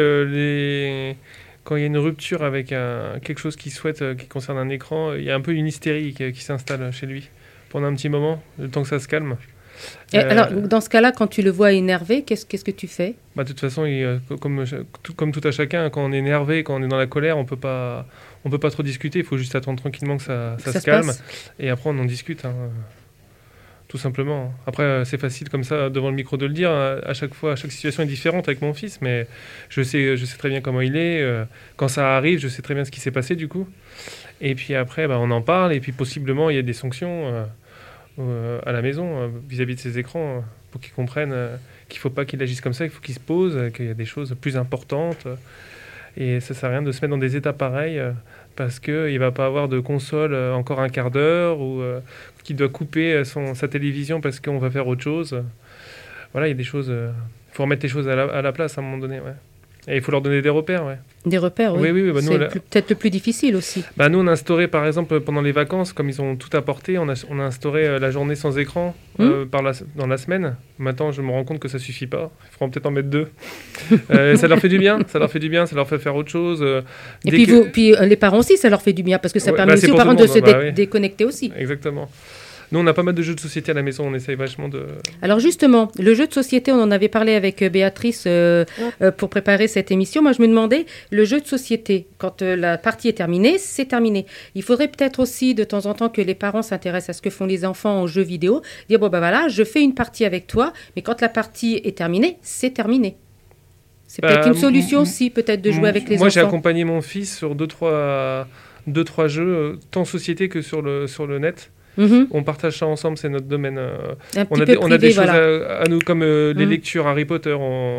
quand il y a une rupture avec quelque chose qui concerne un écran, il y a un peu une hystérie qui s'installe chez lui pendant un petit moment, le temps que ça se calme. Alors, dans ce cas-là, quand tu le vois énervé, qu'est-ce que tu fais? De toute façon, comme tout à chacun, quand on est énervé, quand on est dans la colère, on peut pas trop discuter. Il faut juste attendre tranquillement que ça se calme. Et après, on en discute, tout simplement. Après, c'est facile comme ça, devant le micro, de le dire. À chaque fois, chaque situation est différente avec mon fils, mais je sais très bien comment il est. Quand ça arrive, je sais très bien ce qui s'est passé, du coup. Et puis après, on en parle. Et puis, possiblement, il y a des sanctions à la maison vis-à-vis de ces écrans pour qu'ils comprennent qu'il ne faut pas qu'il agisse comme ça, il faut qu'il se pose, qu'il y a des choses plus importantes et ça ne sert à rien de se mettre dans des états pareils parce qu'il ne va pas avoir de console encore un quart d'heure ou qu'il doit couper sa télévision parce qu'on va faire autre chose. Voilà, il y a des choses, il faut remettre les choses à la place à un moment donné, ouais. Et il faut leur donner des repères, ouais. Des repères, oui. Oui, c'est peut-être le plus difficile aussi. Nous, on a instauré, par exemple, pendant les vacances, comme ils ont tout apporté, on a instauré la journée sans écran dans la semaine. Maintenant, je me rends compte que ça ne suffit pas. Il faudra peut-être en mettre 2. Ça leur fait du bien, ça leur fait faire autre chose. Et puis les parents aussi, ça leur fait du bien, parce que ça permet aussi aux parents de se déconnecter aussi. Exactement. Nous, on a pas mal de jeux de société à la maison, on essaye vachement de... Alors justement, le jeu de société, on en avait parlé avec Béatrice pour préparer cette émission. Moi, je me demandais, le jeu de société, quand la partie est terminée, c'est terminé. Il faudrait peut-être aussi, de temps en temps, que les parents s'intéressent à ce que font les enfants aux jeux vidéo. Dire, voilà, je fais une partie avec toi, mais quand la partie est terminée, c'est terminé. C'est peut-être une solution aussi, peut-être, de jouer avec les enfants. Moi, j'ai accompagné mon fils sur 2-3 jeux, tant société que sur le net. On partage ça ensemble, c'est notre domaine. On a des choses à nous, comme les lectures Harry Potter.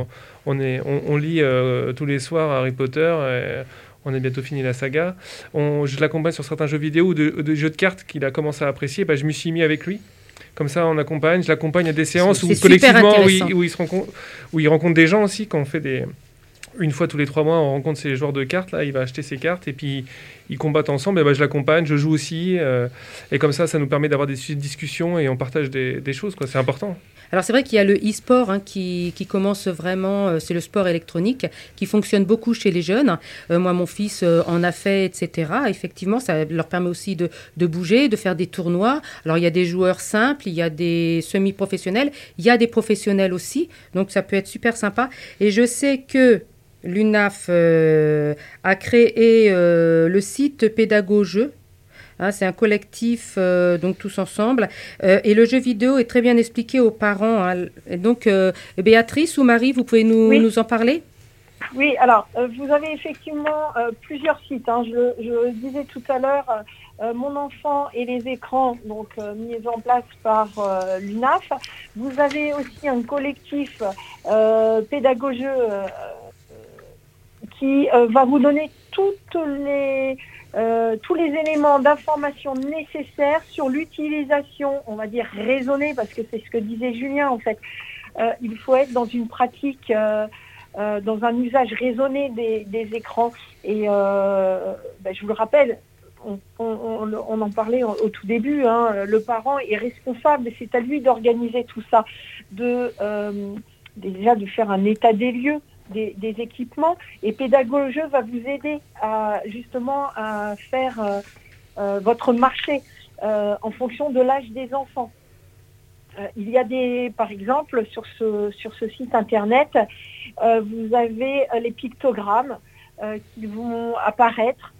On lit tous les soirs Harry Potter. Et on a bientôt fini la saga. Je l'accompagne sur certains jeux vidéo ou de jeux de cartes qu'il a commencé à apprécier. Je m'y suis mis avec lui. Comme ça, je l'accompagne à des séances où collectivement, où il rencontre des gens aussi. Quand on fait une fois tous les 3 mois, on rencontre ces joueurs de cartes. Là, il va acheter ses cartes et puis ils combattent ensemble. Et je l'accompagne, je joue aussi. Et comme ça nous permet d'avoir des discussions et on partage des choses. C'est important. Alors c'est vrai qu'il y a le e-sport qui commence vraiment, c'est le sport électronique, qui fonctionne beaucoup chez les jeunes. Moi, mon fils en a fait, etc. Effectivement, ça leur permet aussi de bouger, de faire des tournois. Alors il y a des joueurs simples, il y a des semi-professionnels, il y a des professionnels aussi. Donc ça peut être super sympa. Et je sais que l'UNAF a créé le site Pédagogeux. C'est un collectif, donc tous ensemble. Et le jeu vidéo est très bien expliqué aux parents. Et donc, Béatrice ou Marie, vous pouvez nous en parler ? Oui, alors, vous avez effectivement plusieurs sites. Je le disais tout à l'heure, Mon enfant et les écrans, donc mis en place par l'UNAF. Vous avez aussi un collectif pédagogique qui va vous donner tous les éléments d'information nécessaires sur l'utilisation, on va dire raisonnée, parce que c'est ce que disait Julien en fait. Il faut être dans une pratique, dans un usage raisonné des écrans. Et je vous le rappelle, on en parlait au tout début, le parent est responsable et c'est à lui d'organiser tout ça, déjà de faire un état des lieux des équipements, et Pédagogeux va vous aider à faire votre marché en fonction de l'âge des enfants. Il y a par exemple sur ce site internet, vous avez les pictogrammes qui vont apparaître,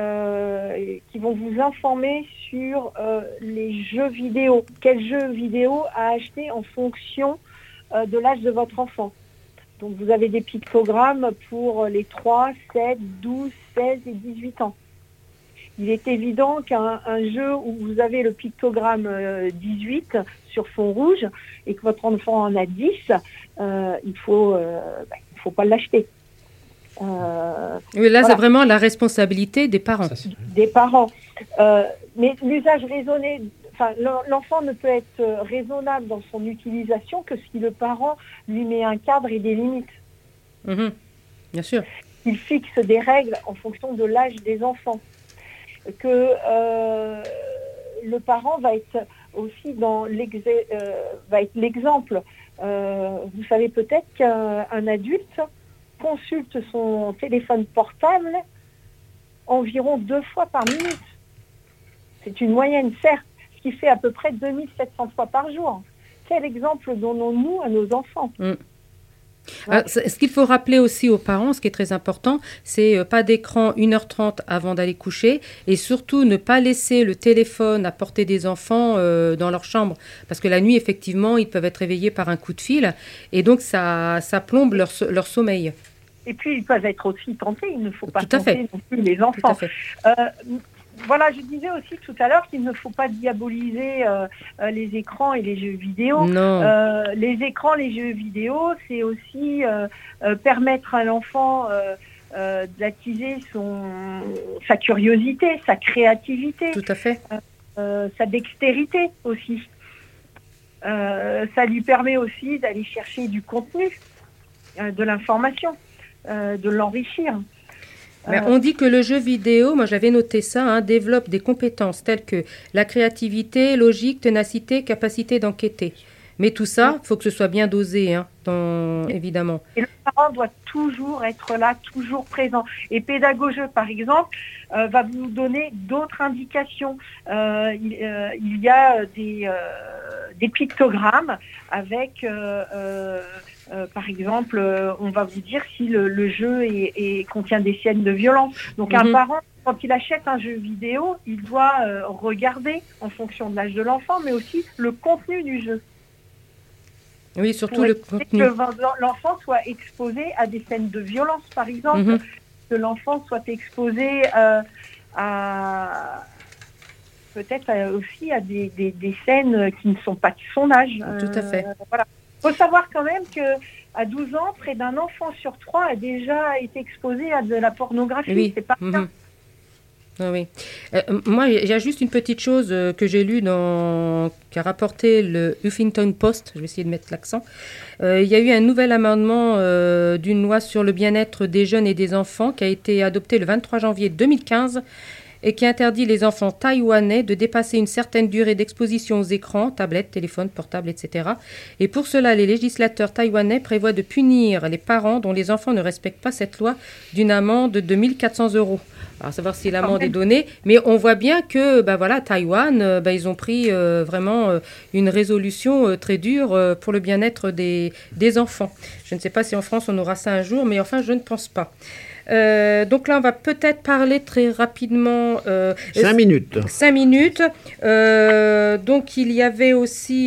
qui vont vous informer sur les jeux vidéo. Quel jeu vidéo à acheter en fonction de l'âge de votre enfant. Donc vous avez des pictogrammes pour les 3, 7, 12, 16 et 18 ans. Il est évident qu'un jeu où vous avez le pictogramme 18 sur fond rouge et que votre enfant en a 10, il faut pas l'acheter. Oui, là, c'est vraiment la responsabilité des parents. Des parents. Mais l'usage raisonné, l'enfant ne peut être raisonnable dans son utilisation que si le parent lui met un cadre et des limites. Mmh, bien sûr. Il fixe des règles en fonction de l'âge des enfants. Que le parent va être aussi va être l'exemple. Vous savez peut-être qu'un adulte consulte son téléphone portable environ 2 fois par minute. C'est une moyenne, certes, ce qui fait à peu près 2700 fois par jour. Quel exemple donnons-nous à nos enfants ? Ce qu'il faut rappeler aussi aux parents, ce qui est très important, c'est pas d'écran 1h30 avant d'aller coucher, et surtout ne pas laisser le téléphone à portée des enfants dans leur chambre, parce que la nuit, effectivement, ils peuvent être réveillés par un coup de fil, et donc ça plombe leur sommeil. Et puis, ils peuvent être aussi tentés, il ne faut pas tenter non plus les enfants. Voilà, je disais aussi tout à l'heure qu'il ne faut pas diaboliser les écrans et les jeux vidéo. Les écrans, les jeux vidéo, c'est aussi permettre à l'enfant d'attiser sa curiosité, sa créativité. Tout à fait. Sa dextérité aussi. Ça lui permet aussi d'aller chercher du contenu, de l'information, de l'enrichir. On dit que le jeu vidéo, moi j'avais noté ça, développe des compétences telles que la créativité, logique, ténacité, capacité d'enquêter. Mais tout ça, il faut que ce soit bien dosé, évidemment. Et le parent doit toujours être là, toujours présent. Et Pédagogeux, par exemple, va vous donner d'autres indications. Il y a des pictogrammes avec... par exemple, on va vous dire si le jeu contient des scènes de violence. Donc un parent, quand il achète un jeu vidéo, il doit regarder en fonction de l'âge de l'enfant, mais aussi le contenu du jeu. Oui, surtout le contenu. Que l'enfant soit exposé à des scènes de violence, par exemple, que l'enfant soit exposé à peut-être aussi à des scènes qui ne sont pas de son âge. Tout à fait. Voilà. Il faut savoir quand même qu'à 12 ans, près d'un enfant sur 3 a déjà été exposé à de la pornographie. Oui. C'est pas ça. Ah oui. Moi, il y a juste une petite chose que j'ai lue qu'a rapporté le Huffington Post. Je vais essayer de mettre l'accent. Il y a eu un nouvel amendement d'une loi sur le bien-être des jeunes et des enfants qui a été adopté le 23 janvier 2015. et qui interdit les enfants taïwanais de dépasser une certaine durée d'exposition aux écrans, tablettes, téléphones, portables, etc. Et pour cela, les législateurs taïwanais prévoient de punir les parents dont les enfants ne respectent pas cette loi d'une amende de 1 400 €. Alors, savoir si l'amende est donnée, mais on voit bien que Taïwan, ils ont pris vraiment une résolution très dure pour le bien-être des enfants. Je ne sais pas si en France on aura ça un jour, mais enfin je ne pense pas. Donc là, on va peut-être parler très rapidement. 5 minutes. 5 minutes. Donc il y avait aussi,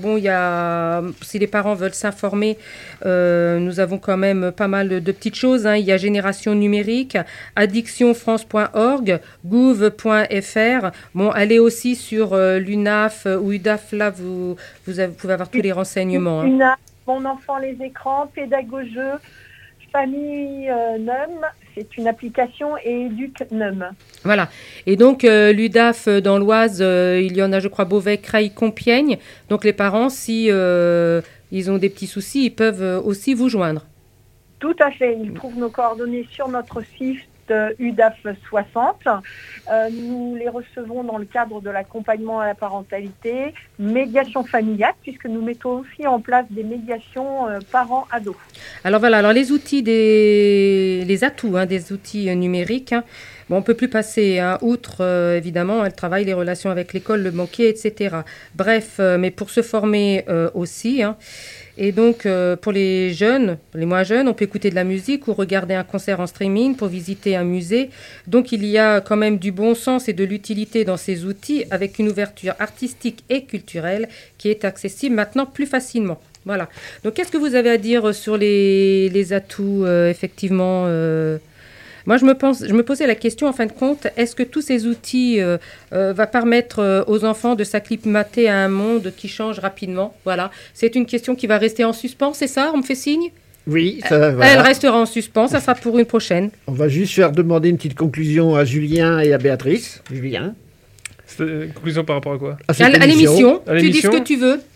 si les parents veulent s'informer, nous avons quand même pas mal de petites choses. Il y a Génération numérique, addictionfrance.org, gouv.fr. Bon, allez aussi sur l'UNAF ou UDAF. Là, vous pouvez avoir tous les renseignements. UNAF, Mon enfant les écrans, Pédagogeux, Famille NUM, c'est une application, et Éduc NUM. Voilà. Et donc, l'UDAF dans l'Oise, il y en a, je crois, Beauvais, Creil, Compiègne. Donc, les parents, si ils ont des petits soucis, ils peuvent aussi vous joindre. Tout à fait. Ils trouvent nos coordonnées sur notre site UDAF 60. Nous les recevons dans le cadre de l'accompagnement à la parentalité, médiation familiale, puisque nous mettons aussi en place des médiations parents-ados. Alors voilà, les outils, les atouts des outils numériques. Bon, on ne peut plus passer, outre, évidemment, le travail, les relations avec l'école, le banquier, etc. Bref, mais pour se former aussi. Et donc, pour les jeunes, les moins jeunes, on peut écouter de la musique ou regarder un concert en streaming pour visiter un musée. Donc, il y a quand même du bon sens et de l'utilité dans ces outils, avec une ouverture artistique et culturelle qui est accessible maintenant plus facilement. Voilà. Donc, qu'est-ce que vous avez à dire sur les atouts, effectivement Moi, je me posais la question, en fin de compte, est-ce que tous ces outils vont permettre aux enfants de s'acclimater à un monde qui change rapidement? Voilà. C'est une question qui va rester en suspens, c'est ça? On me fait signe? Oui, ça va. Elle restera en suspens, ça sera pour une prochaine. On va juste faire demander une petite conclusion à Julien et à Béatrice. Julien? Conclusion par rapport à quoi? À l'émission. Tu dis ce que tu veux.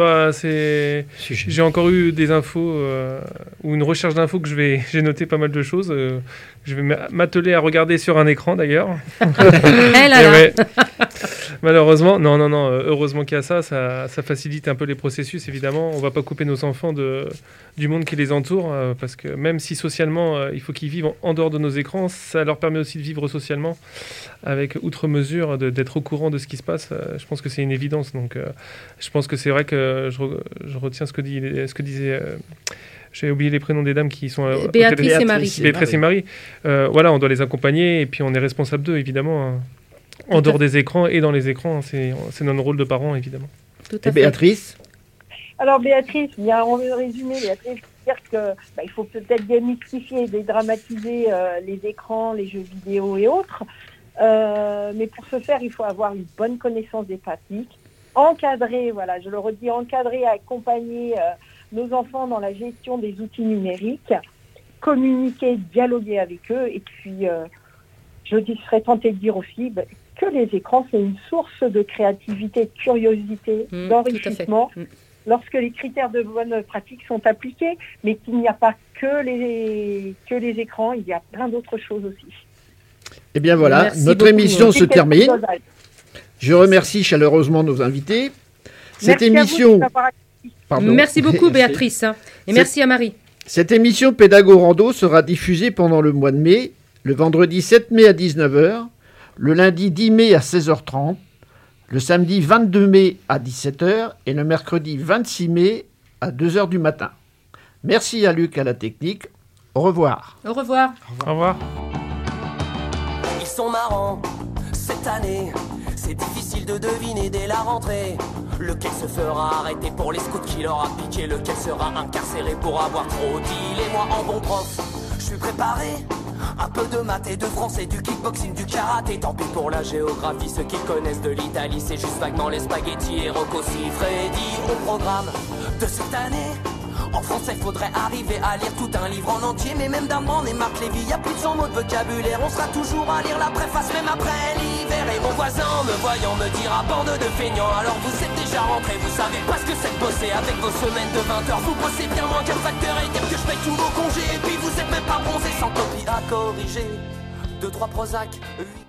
J'ai encore eu des infos ou une recherche d'infos que j'ai noté pas mal de choses. Je vais m'atteler à regarder sur un écran d'ailleurs. Malheureusement, non, heureusement qu'il y a ça facilite un peu les processus, évidemment. On ne va pas couper nos enfants du monde qui les entoure, parce que même si socialement, il faut qu'ils vivent en dehors de nos écrans, ça leur permet aussi de vivre socialement, avec outre mesure d'être au courant de ce qui se passe. Je pense que c'est une évidence. Donc, je pense que c'est vrai que je retiens ce que disait... J'ai oublié les prénoms des dames qui sont... Béatrice et Marie. Béatrice et Marie. Voilà, on doit les accompagner et puis on est responsable d'eux, évidemment. En dehors des écrans et dans les écrans, c'est notre rôle de parents, évidemment. Tout à fait. Béatrice? Alors Béatrice, on veut résumer, Béatrice, dire que il faut peut-être démystifier, dédramatiser les écrans, les jeux vidéo et autres. Mais pour ce faire, il faut avoir une bonne connaissance des pratiques, encadrer, voilà, je le redis, encadrer, accompagner nos enfants dans la gestion des outils numériques, communiquer, dialoguer avec eux, et puis je serais tentée de dire aussi que les écrans, c'est une source de créativité, de curiosité, d'enrichissement, lorsque les critères de bonne pratique sont appliqués, mais qu'il n'y a pas que les écrans, il y a plein d'autres choses aussi. Eh bien voilà, Merci notre beaucoup. émission se termine. Je remercie chaleureusement nos invités. Cette émission... Merci beaucoup Béatrice, et merci à Marie. Cette émission Pédago Rando sera diffusée pendant le mois de mai, le vendredi 7 mai à 19h, le lundi 10 mai à 16h30, le samedi 22 mai à 17h et le mercredi 26 mai à 2h du matin. Merci à Luc à la technique. Au revoir. Au revoir. Au revoir. Ils sont marrants cette année, c'est difficile de deviner dès la rentrée lequel se fera arrêter pour les scouts qui leur a piqué, lequel sera incarcéré pour avoir trop dit. Et moi en bon prof, je suis préparé. Un peu de maths et de français, du kickboxing, du karaté. Tant pis pour la géographie, ceux qui connaissent de l'Italie, c'est juste vaguement les spaghettis et Rocco Siffredi. Au programme de cette année, en français faudrait arriver à lire tout un livre en entier. Mais même d'Armand et Marc Lévy, y'a plus de 100 mots de vocabulaire. On sera toujours à lire la préface même après l'hiver. Et mon voisin me voyant me dira bande de feignants. Alors vous êtes déjà rentrés, vous savez pas ce que c'est de bosser. Avec vos semaines de 20 heures, vous bossez bien moins qu'un facteur. Et dire que je paye tous vos congés. Et puis vous êtes même pas bronzés, sans copie à corriger. 2-3 Prozac,